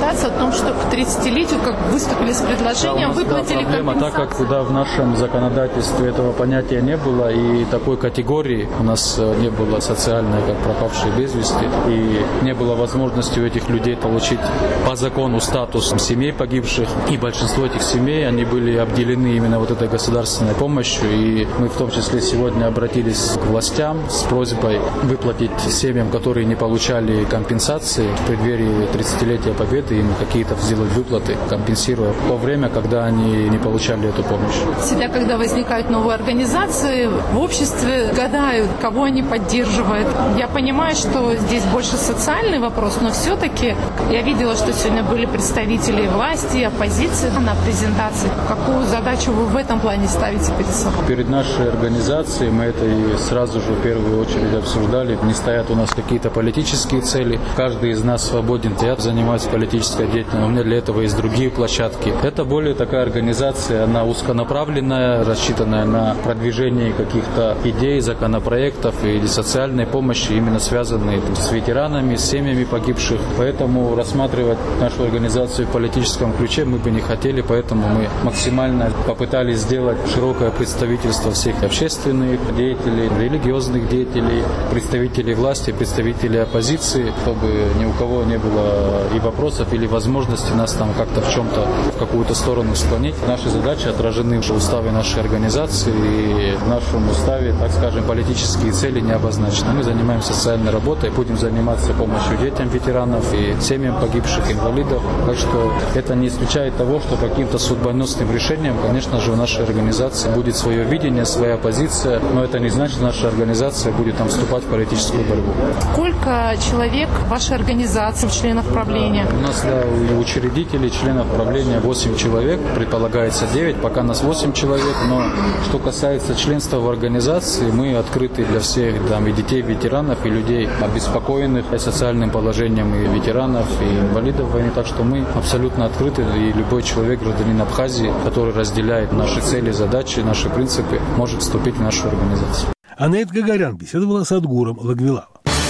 организация о том, что к 30-летию выступили с предложением, выплатили компенсацию. Так как в нашем законодательстве этого понятия не было, и такой категории у нас не было социальной, как пропавшие без вести, и не было возможности у этих людей получить по закону статус семей погибших, и большинство этих семей, они были обделены именно вот этой государственной помощью, и мы в том числе сегодня обратились к властям с просьбой выплатить семьям, которые не получали компенсации в преддверии 30-летия Победы, им какие-то сделать выплаты, компенсируя то время, когда они не получали эту помощь. Всегда, когда возникают новые организации, в обществе гадают, кого они поддерживают. Я понимаю, что здесь больше социальный вопрос, но все-таки я видела, что сегодня были представители власти, оппозиции на презентации. Какую задачу вы в этом плане ставите перед собой? Перед нашей организацией мы это и сразу же в первую очередь обсуждали. Не стоят у нас какие-то политические цели. Каждый из нас свободен. Я занимаюсь политической деятельностью, у меня для этого есть другие площадки. Это более такая организация, она узконаправленная, рассчитанная на продвижение каких-то идей, законопроектов или социальной помощи, именно связанные с ветеранами, с семьями погибших. Поэтому рассматривать нашу организацию в политическом ключе мы бы не хотели, поэтому мы максимально попытались сделать широкое представительство всех общественных деятелей, религиозных деятелей, представителей власти, представителей оппозиции, чтобы ни у кого не было и вопросов, или возможности нас там как-то в чем-то, в какую-то сторону склонить. Наши задачи отражены в уставе нашей организации, и в нашем уставе, так скажем, политические цели не обозначены. Мы занимаемся социальной работой, будем заниматься помощью детям ветеранов и семьям погибших, инвалидов. Так что это не исключает того, что каким-то судьбоносным решением, конечно же, у нашей организации будет свое видение, своя позиция, но это не значит, что наша организация будет там вступать в политическую борьбу. Сколько человек в вашей организации, членов правления? У нас учредителей, членов правления 8 человек, предполагается 9, пока нас 8 человек, но что касается членства в организации, мы открыты для всех, там, и детей ветеранов, и людей, обеспокоенных социальным положением и ветеранов, и инвалидов войны, так что мы абсолютно открыты, и любой человек, гражданин Абхазии, который разделяет наши цели, задачи, наши принципы, может вступить в нашу организацию. Анет Гагарян беседовала с Адгуром Лагвилава.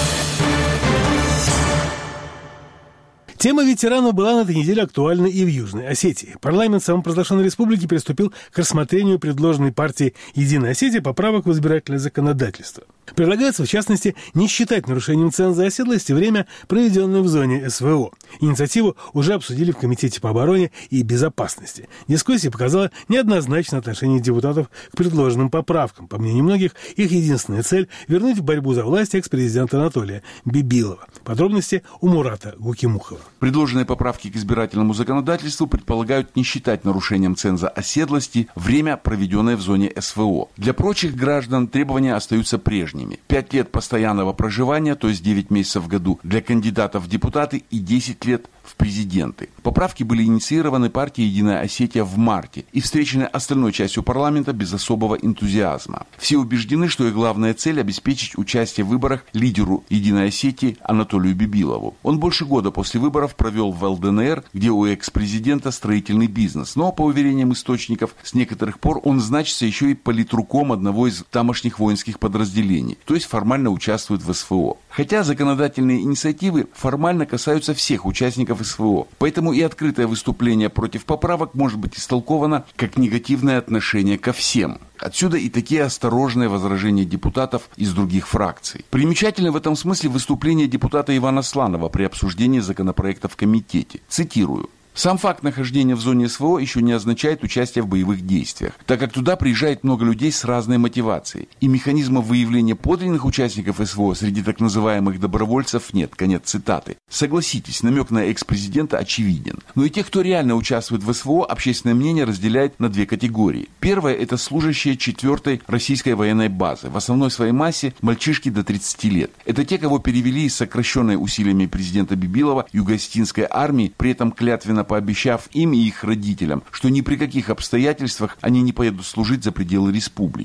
Тема ветеранов была на этой неделе актуальна и в Южной Осетии. Парламент самопровозглашенной республики приступил к рассмотрению предложенной партией «Единая Осетия» поправок в избирательное законодательство. Предлагается, в частности, не считать нарушением ценза оседлости время, проведенное в зоне СВО. Инициативу уже обсудили в Комитете по обороне и безопасности. Дискуссия показала неоднозначное отношение депутатов к предложенным поправкам. По мнению многих, их единственная цель – вернуть в борьбу за власть экс-президента Анатолия Бибилова. Подробности у Мурата Гукимухова. Предложенные поправки к избирательному законодательству предполагают не считать нарушением ценза оседлости время, проведенное в зоне СВО. Для прочих граждан требования остаются прежними. 5 лет постоянного проживания, то есть 9 месяцев в году, для кандидатов в депутаты и 10 лет в президенты. Поправки были инициированы партией «Единая Осетия» в марте и встречены остальной частью парламента без особого энтузиазма. Все убеждены, что их главная цель – обеспечить участие в выборах лидеру «Единой Осетии» Анатолию Бибилову. Он больше года после выборов провел в ЛДНР, где у экс-президента строительный бизнес. Но, по уверениям источников, с некоторых пор он значится еще и политруком одного из тамошних воинских подразделений, то есть формально участвует в СВО. Хотя законодательные инициативы формально касаются всех участников СВО, поэтому и открытое выступление против поправок может быть истолковано как негативное отношение ко всем. Отсюда и такие осторожные возражения депутатов из других фракций. Примечательно в этом смысле выступление депутата Ивана Сланова при обсуждении законопроекта в комитете. Цитирую. Сам факт нахождения в зоне СВО еще не означает участие в боевых действиях, так как туда приезжает много людей с разной мотивацией. И механизмов выявления подлинных участников СВО среди так называемых добровольцев нет. Конец цитаты. Согласитесь, намек на экс-президента очевиден. Но и тех, кто реально участвует в СВО, общественное мнение разделяет на две категории. Первая – это служащие 4-й российской военной базы. В основной своей массе мальчишки до 30 лет. Это те, кого перевели из сокращенной усилиями президента Бибилова юго-осетинской армии, при этом клятвенно пообещав им и их родителям, что ни при каких обстоятельствах они не поедут служить за пределы республики.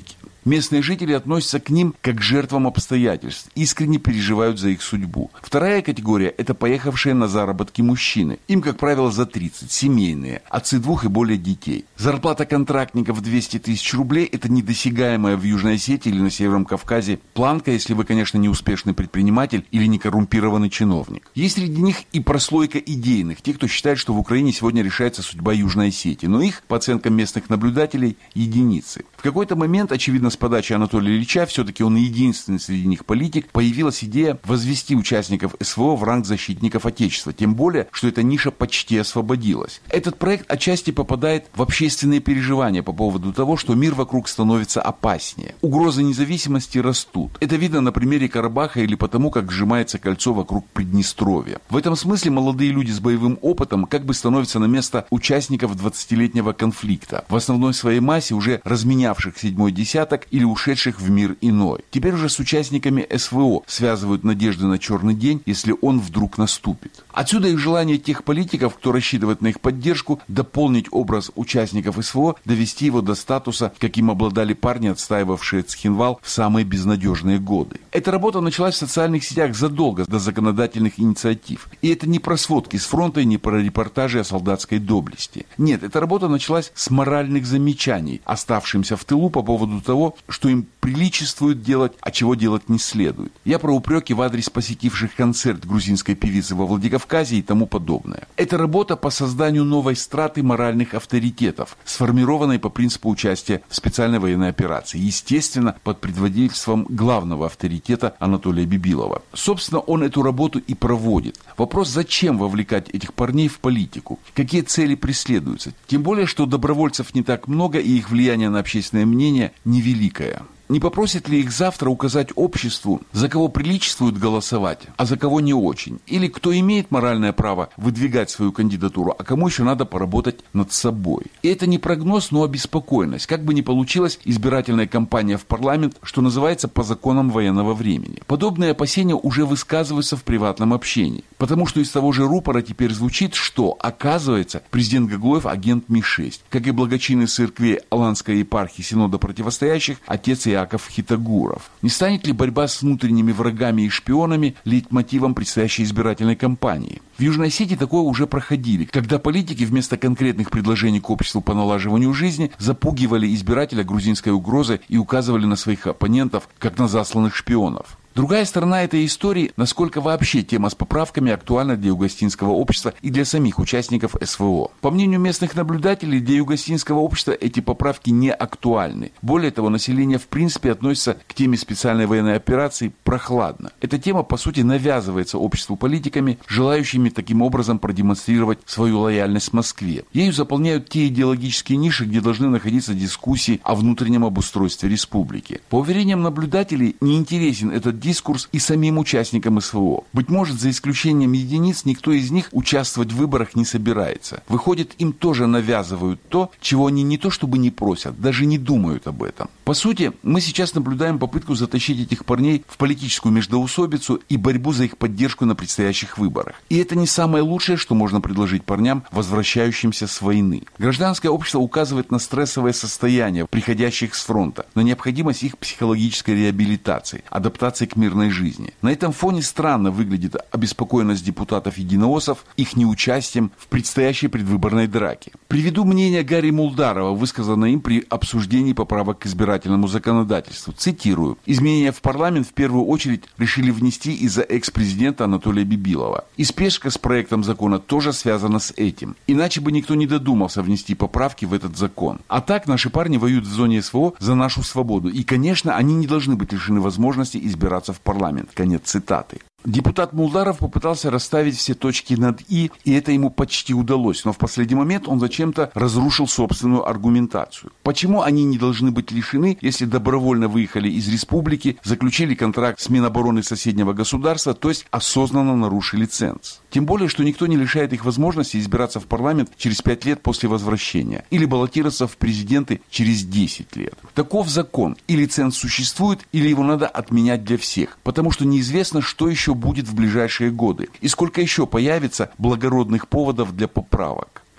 Местные жители относятся к ним как к жертвам обстоятельств, искренне переживают за их судьбу. Вторая категория – это поехавшие на заработки мужчины. Им, как правило, за 30, семейные, отцы 2 и более детей. Зарплата контрактников 200 тысяч рублей – это недосягаемая в Южной Осетии или на Северном Кавказе планка, если вы, конечно, не успешный предприниматель или не коррумпированный чиновник. Есть среди них и прослойка идейных, те, кто считает, что в Украине сегодня решается судьба Южной Осетии, но их, по оценкам местных наблюдателей, единицы. В какой-то момент, очевидно, с подачи Анатолия Ильича, все-таки он единственный среди них политик, появилась идея возвести участников СВО в ранг защитников Отечества, тем более, что эта ниша почти освободилась. Этот проект отчасти попадает в общественные переживания по поводу того, что мир вокруг становится опаснее. Угрозы независимости растут. Это видно на примере Карабаха или потому, как сжимается кольцо вокруг Приднестровья. В этом смысле молодые люди с боевым опытом как бы становятся на место участников 20-летнего конфликта, в основной своей массе уже разменявших седьмой десяток или ушедших в мир иной. Теперь уже с участниками СВО связывают надежды на черный день, если он вдруг наступит. Отсюда и желание тех политиков, кто рассчитывает на их поддержку, дополнить образ участников СВО, довести его до статуса, каким обладали парни, отстаивавшие Цхинвал в самые безнадежные годы. Эта работа началась в социальных сетях задолго до законодательных инициатив. И это не про сводки с фронта и не про репортажи о солдатской доблести. Нет, эта работа началась с моральных замечаний, оставшимся в тылу по поводу того, что им приличествует делать, а чего делать не следует. Я про упреки в адрес посетивших концерт грузинской певицы во Владикавказе и тому подобное. Это работа по созданию новой страты моральных авторитетов, сформированной по принципу участия в специальной военной операции, естественно, под предводительством главного авторитета Анатолия Бибилова. Собственно, он эту работу и проводит. Вопрос, зачем вовлекать этих парней в политику? Какие цели преследуются? Тем более, что добровольцев не так много, и их влияние на общественное мнение невеликое. Не попросит ли их завтра указать обществу, за кого приличествует голосовать, а за кого не очень? Или кто имеет моральное право выдвигать свою кандидатуру, а кому еще надо поработать над собой? И это не прогноз, но обеспокоенность. Как бы ни получилась избирательная кампания в парламент, что называется, по законам военного времени. Подобные опасения уже высказываются в приватном общении. Потому что из того же рупора теперь звучит, что, оказывается, президент Гаглоев агент Ми-6. Как и благочинный церкви Аланской епархии Синода противостоящих, отец Иаков Хитагуров. Не станет ли борьба с внутренними врагами и шпионами лейтмотивом предстоящей избирательной кампании? В Южной Осетии такое уже проходили, когда политики вместо конкретных предложений к обществу по налаживанию жизни запугивали избирателя грузинской угрозой и указывали на своих оппонентов, как на засланных шпионов. Другая сторона этой истории, насколько вообще тема с поправками актуальна для югоостинского общества и для самих участников СВО. По мнению местных наблюдателей, для югоостинского общества эти поправки не актуальны. Более того, население в принципе относится к теме специальной военной операции прохладно. Эта тема, по сути, навязывается обществу политиками, желающими таким образом продемонстрировать свою лояльность Москве. Ею заполняют те идеологические ниши, где должны находиться дискуссии о внутреннем обустройстве республики. По уверениям наблюдателей, неинтересен этот дискурс и самим участникам СВО. Быть может, за исключением единиц, никто из них участвовать в выборах не собирается. Выходит, им тоже навязывают то, чего они не то чтобы не просят, даже не думают об этом. По сути, мы сейчас наблюдаем попытку затащить этих парней в политическую междоусобицу и борьбу за их поддержку на предстоящих выборах. И это не самое лучшее, что можно предложить парням, возвращающимся с войны. Гражданское общество указывает на стрессовое состояние приходящих с фронта, на необходимость их психологической реабилитации, адаптации к мирной жизни. На этом фоне странно выглядит обеспокоенность депутатов единоосов их неучастием в предстоящей предвыборной драке. Приведу мнение Гарри Мулдарова, высказанное им при обсуждении поправок к избирательному законодательству. Цитирую. «Изменения в парламент в первую очередь решили внести из-за экс-президента Анатолия Бибилова. И спешка с проектом закона тоже связана с этим. Иначе бы никто не додумался внести поправки в этот закон. А так наши парни воюют в зоне СВО за нашу свободу. И, конечно, они не должны быть лишены возможности избираться в парламент». Конец цитаты. Депутат Мулдаров попытался расставить все точки над «и», и это ему почти удалось, но в последний момент он зачем-то разрушил собственную аргументацию. Почему они не должны быть лишены, если добровольно выехали из республики, заключили контракт с Минобороны соседнего государства, то есть осознанно нарушили ценз? Тем более, что никто не лишает их возможности избираться в парламент через 5 лет после возвращения или баллотироваться в президенты через 10 лет. Таков закон. Или ценз существует, или его надо отменять для всех, потому что неизвестно, что еще будет в ближайшие годы и сколько еще появится благородных поводов для поправок.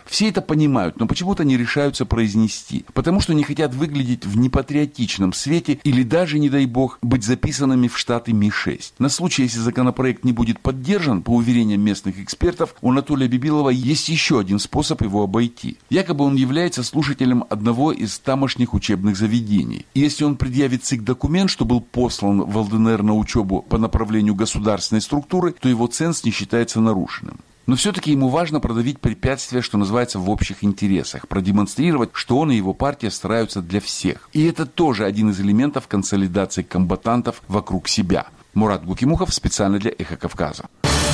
Все это понимают, но почему-то не решаются произнести, потому что не хотят выглядеть в непатриотичном свете или даже, не дай бог, быть записанными в штаты Ми-6. На случай, если законопроект не будет поддержан, по уверениям местных экспертов, у Анатолия Бибилова есть еще один способ его обойти. Якобы он является слушателем одного из тамошних учебных заведений. И если он предъявит ЦИК документ, что был послан в ЛДНР на учебу по направлению государственной структуры, то его ценз не считается нарушенным. Но все-таки ему важно продавить препятствия, что называется, в общих интересах, продемонстрировать, что он и его партия стараются для всех. И это тоже один из элементов консолидации комбатантов вокруг себя. Мурат Гукимухов специально для «Эхо Кавказа».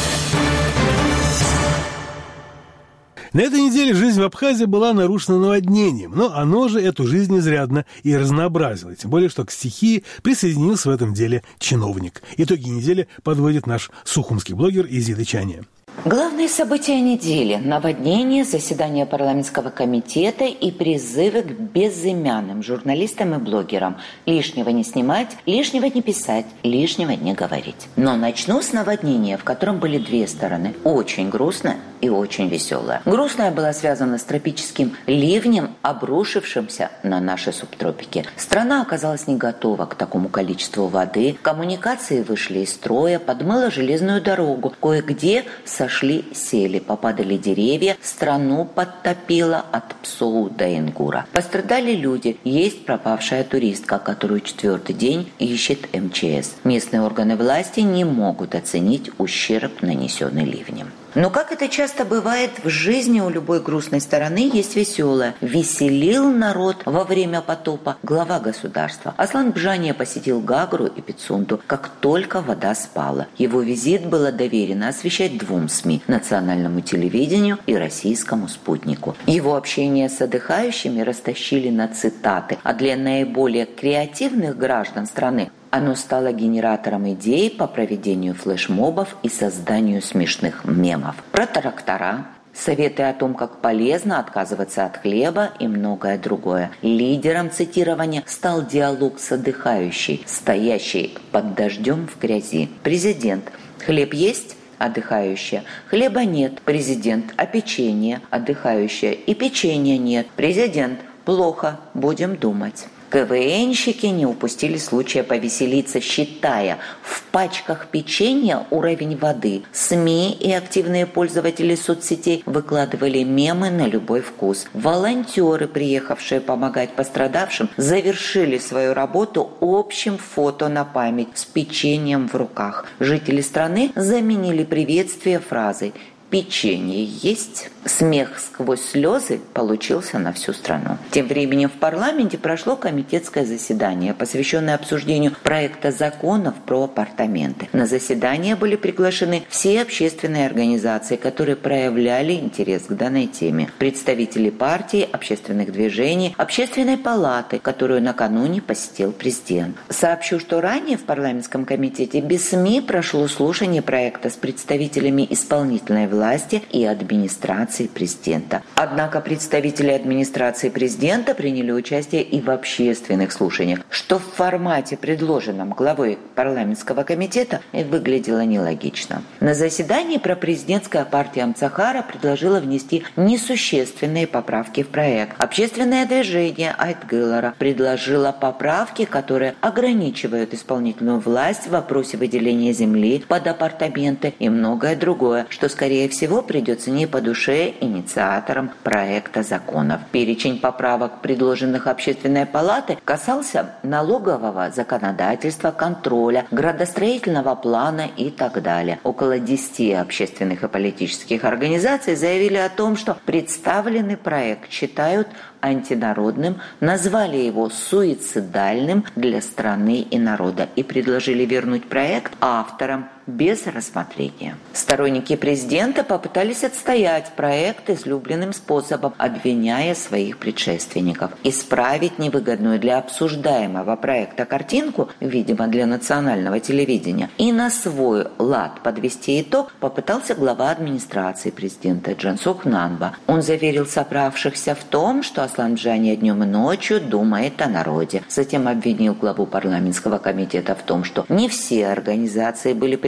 На этой неделе жизнь в Абхазии была нарушена наводнением, но оно же эту жизнь изрядно и разнообразило. Тем более, что к стихии присоединился в этом деле чиновник. Итоги недели подводит наш сухумский блогер Изида Чания. Главные события недели – наводнение, заседание парламентского комитета и призывы к безымянным журналистам и блогерам. Лишнего не снимать, лишнего не писать, лишнего не говорить. Но начну с наводнения, в котором были две стороны. Очень грустно и очень веселая. Грустная была связана с тропическим ливнем, обрушившимся на наши субтропики. Страна оказалась не готова к такому количеству воды. Коммуникации вышли из строя, подмыло железную дорогу. Кое-где сошли сели, попадали деревья, страну подтопило от Псоу до Ингура. Пострадали люди. Есть пропавшая туристка, которую 4-й день ищет МЧС. Местные органы власти не могут оценить ущерб, нанесенный ливнем. Но, как это часто бывает в жизни, у любой грустной стороны есть веселое. Веселил народ во время потопа глава государства. Аслан Бжания посетил Гагру и Пицунду, как только вода спала. Его визит было доверено освещать двум СМИ – национальному телевидению и российскому спутнику. Его общение с отдыхающими растащили на цитаты, а для наиболее креативных граждан страны оно стало генератором идей по проведению флешмобов и созданию смешных мемов. Про трактора, советы о том, как полезно отказываться от хлеба и многое другое. Лидером цитирования стал диалог с отдыхающей, стоящей под дождем в грязи. Президент: хлеб есть? Отдыхающая: хлеба нет. Президент: а печенье? Отдыхающая: и печенья нет. Президент: плохо, будем думать. КВНщики не упустили случая повеселиться, считая в пачках печенья уровень воды. СМИ и активные пользователи соцсетей выкладывали мемы на любой вкус. Волонтеры, приехавшие помогать пострадавшим, завершили свою работу общим фото на память с печеньем в руках. Жители страны заменили приветствие фразой «Печенье есть?». Смех сквозь слезы получился на всю страну. Тем временем в парламенте прошло комитетское заседание, посвященное обсуждению проекта законов про апартаменты. На заседание были приглашены все общественные организации, которые проявляли интерес к данной теме. Представители партий, общественных движений, общественной палаты, которую накануне посетил президент. Сообщу, что ранее в парламентском комитете без СМИ прошло слушание проекта с представителями исполнительной власти и администрации президента. Однако представители администрации президента приняли участие и в общественных слушаниях, что в формате, предложенном главой парламентского комитета, выглядело нелогично. На заседании пропрезидентская партия Амцахара предложила внести несущественные поправки в проект. Общественное движение Айтгылара предложило поправки, которые ограничивают исполнительную власть в вопросе выделения земли под апартаменты и многое другое, что, скорее всего, придется не по душе инициаторам проекта законов. Перечень поправок, предложенных Общественной палатой, касался налогового законодательства, контроля, градостроительного плана и так далее. Около 10 общественных и политических организаций заявили о том, что представленный проект считают антинародным, назвали его суицидальным для страны и народа и предложили вернуть проект авторам без рассмотрения. Сторонники президента попытались отстоять проект излюбленным способом, обвиняя своих предшественников. Исправить невыгодную для обсуждаемого проекта картинку, видимо, для национального телевидения, и на свой лад подвести итог попытался глава администрации президента Джансук Нанба. Он заверил собравшихся в том, что Аслан Бжания днем и ночью думает о народе. Затем обвинил главу парламентского комитета в том, что не все организации были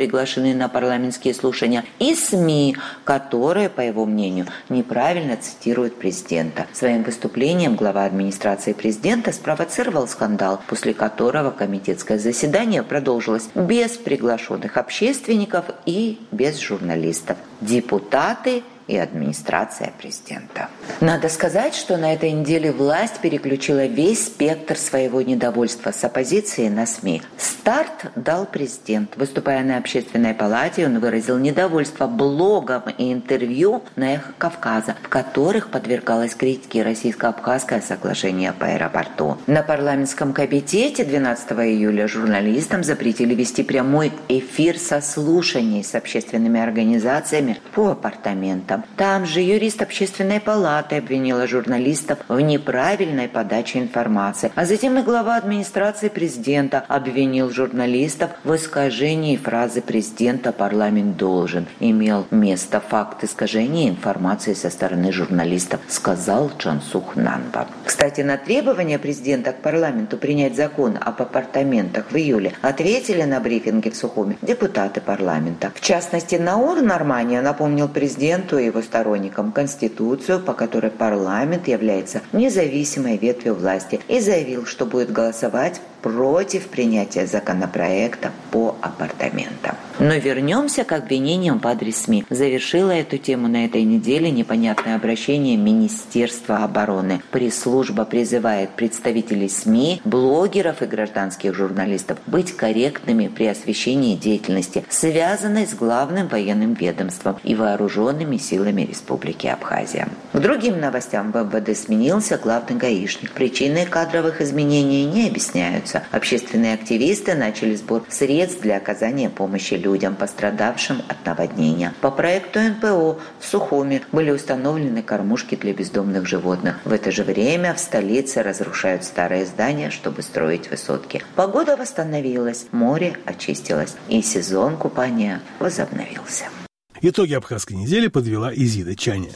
приглашены на парламентские слушания, и СМИ, которые, по его мнению, неправильно цитируют президента. Своим выступлением глава администрации президента спровоцировал скандал, после которого комитетское заседание продолжилось без приглашенных общественников и без журналистов. Депутаты и администрация президента. Надо сказать, что на этой неделе власть переключила весь спектр своего недовольства с оппозиции на СМИ. Старт дал президент. Выступая на Общественной палате, он выразил недовольство блогом и интервью на «Эхо Кавказа», в которых подвергалось критике российско-абхазское соглашение по аэропорту. На парламентском комитете 12 июля журналистам запретили вести прямой эфир со слушаний с общественными организациями по апартаментам. Там же юрист Общественной палаты обвинила журналистов в неправильной подаче информации. А затем и глава администрации президента обвинил журналистов в искажении фразы президента «парламент должен». Имел место факт искажения информации со стороны журналистов, сказал Джансух Нанба. Кстати, на требование президента к парламенту принять закон об апартаментах в июле ответили на брифинге в Сухуми депутаты парламента. В частности, Наур Нормания напомнил президенту и его сторонникам Конституцию, по которой парламент является независимой ветвью власти, и заявил, что будет голосовать против принятия законопроекта по апартаментам. Но вернемся к обвинениям в адрес СМИ. Завершила эту тему на этой неделе непонятное обращение Министерства обороны. Пресс-служба призывает представителей СМИ, блогеров и гражданских журналистов быть корректными при освещении деятельности, связанной с главным военным ведомством и вооруженными силами Республики Абхазия. К другим новостям в МВД сменился главный гаишник. Причины кадровых изменений не объясняются. Общественные активисты начали сбор средств для оказания помощи людям, пострадавшим от наводнения. По проекту НПО в Сухуми были установлены кормушки для бездомных животных. В это же время в столице разрушают старые здания, чтобы строить высотки. Погода восстановилась, море очистилось, и сезон купания возобновился. Итоги абхазской недели подвела Изида Чаня.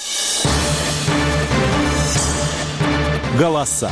Голоса.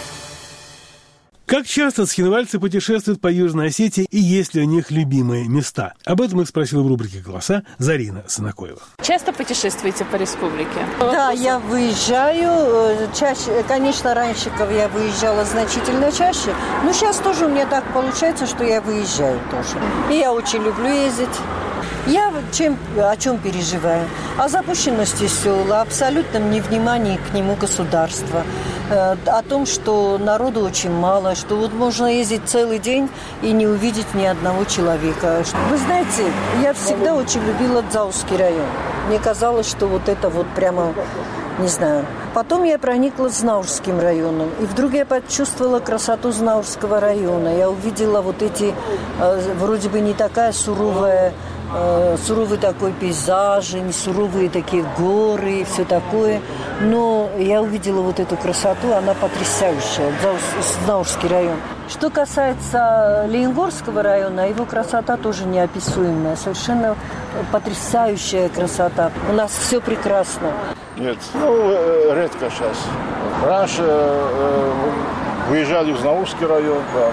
Как часто цхинвальцы путешествуют по Южной Осетии и есть ли у них любимые места? Об этом их спросила в рубрике «Голоса» Зарина Санакоева. Часто путешествуете по республике? Да, я выезжаю. Чаще, конечно, раньше я выезжала значительно чаще, но сейчас тоже у меня так получается, что я выезжаю тоже. И я очень люблю ездить. Я о чем переживаю? О запущенности села, абсолютном невнимании к нему государства, о том, что народу очень мало, что вот можно ездить целый день и не увидеть ни одного человека. Вы знаете, я всегда очень любила Дзаусский район. Мне казалось, что вот это вот прямо, не знаю. Потом я проникла Знаурским районом, и вдруг я почувствовала красоту Знаурского района. Я увидела вот эти, вроде бы не такая суровый такой пейзаж, не суровые такие горы и все такое. Но я увидела вот эту красоту, она потрясающая, Знаурский район. Что касается Лениногорского района, его красота тоже неописуемая, совершенно потрясающая красота. У нас все прекрасно. Нет, редко сейчас. Раньше выезжали в Знаурский район, там,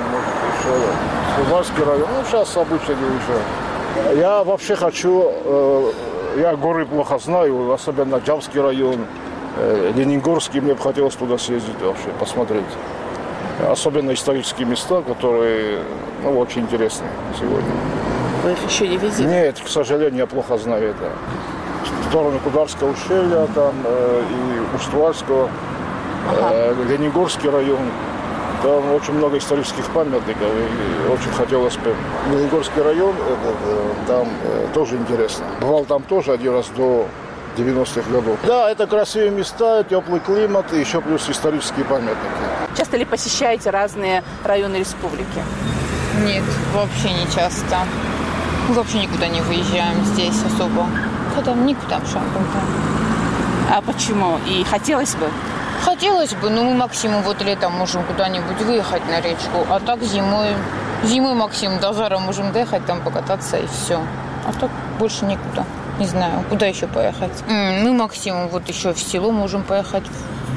в Сузарский район, сейчас обычно не выезжаю. Я вообще хочу, я горы плохо знаю, особенно Джавский район, Лениногорский, мне бы хотелось туда съездить вообще, посмотреть. Особенно исторические места, которые, очень интересны сегодня. Вы их еще не видели? Нет, к сожалению, я плохо знаю это. В сторону Кударского ущелья, там, и Уствальского, Лениногорский район. Там очень много исторических памятников, и очень хотелось бы. Лениногорский район, там тоже интересно. Бывал там тоже один раз до 90-х годов. Да, это красивые места, теплый климат, и еще плюс исторические памятники. Часто ли посещаете разные районы республики? Нет, вообще не часто. Мы вообще никуда не выезжаем здесь особо. Никуда в Шампуньке. А почему? И хотелось бы? Хотелось бы, но мы максимум вот летом можем куда-нибудь выехать на речку, а так зимой максимум до жара можем доехать, там покататься и все. А так больше никуда. Не знаю, куда еще поехать. Мы максимум вот еще в село можем поехать,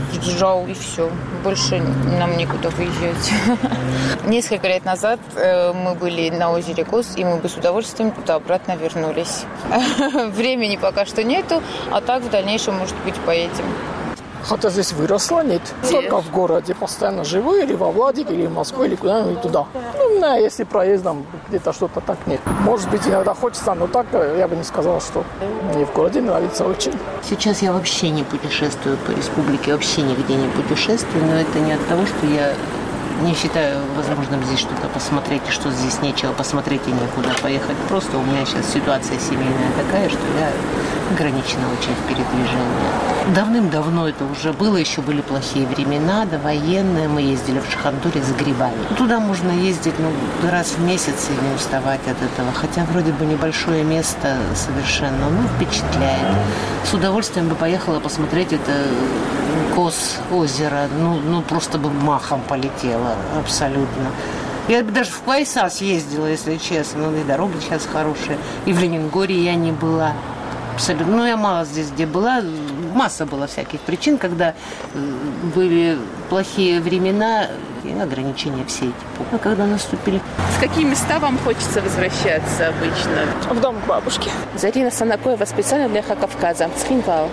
сжал, и все. Больше нам некуда выезжать. Несколько лет назад мы были на озере Кос, и мы бы с удовольствием туда-обратно вернулись. Времени пока что нету, а так в дальнейшем, может быть, поедем. Хотя здесь выросла, нет. Только в городе постоянно живу, или во Владике, или в Москве, или куда-нибудь туда. Ну, если проездом где-то что-то так нет. Может быть, иногда хочется, но так я бы не сказал, что мне в городе нравится очень. Сейчас я вообще не путешествую по республике, вообще нигде не путешествую, но это не от того, что я не считаю возможным здесь что-то посмотреть, и что здесь нечего посмотреть и некуда поехать. Просто у меня сейчас ситуация семейная такая, что я ограничена очень в передвижении. Давным-давно это уже было, еще были плохие времена, довоенные. Мы ездили в Шахандуре за грибами. Туда можно ездить раз в месяц и не уставать от этого. Хотя вроде бы небольшое место совершенно, впечатляет. С удовольствием бы поехала посмотреть это Кос, озеро. Просто бы махом полетела абсолютно. Я бы даже в Квайса съездила, если честно. И дороги сейчас хорошие. И в Ленингоре я не была. Абсолютно. Я мало здесь где была. Масса было всяких причин, когда были плохие времена и ограничения все эти. Когда наступили. В какие места вам хочется возвращаться обычно? В дом к бабушке. Зарина Санакоева специально для Кавказа. Цхинвал.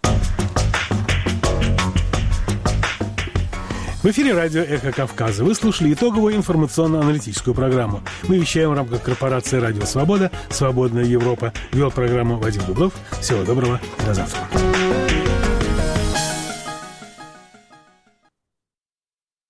В эфире радио «Эхо Кавказа». Вы слушали итоговую информационно-аналитическую программу. Мы вещаем в рамках корпорации «Радио Свобода», «Свободная Европа». Вел программу Вадим Дубнов. Всего доброго. До завтра.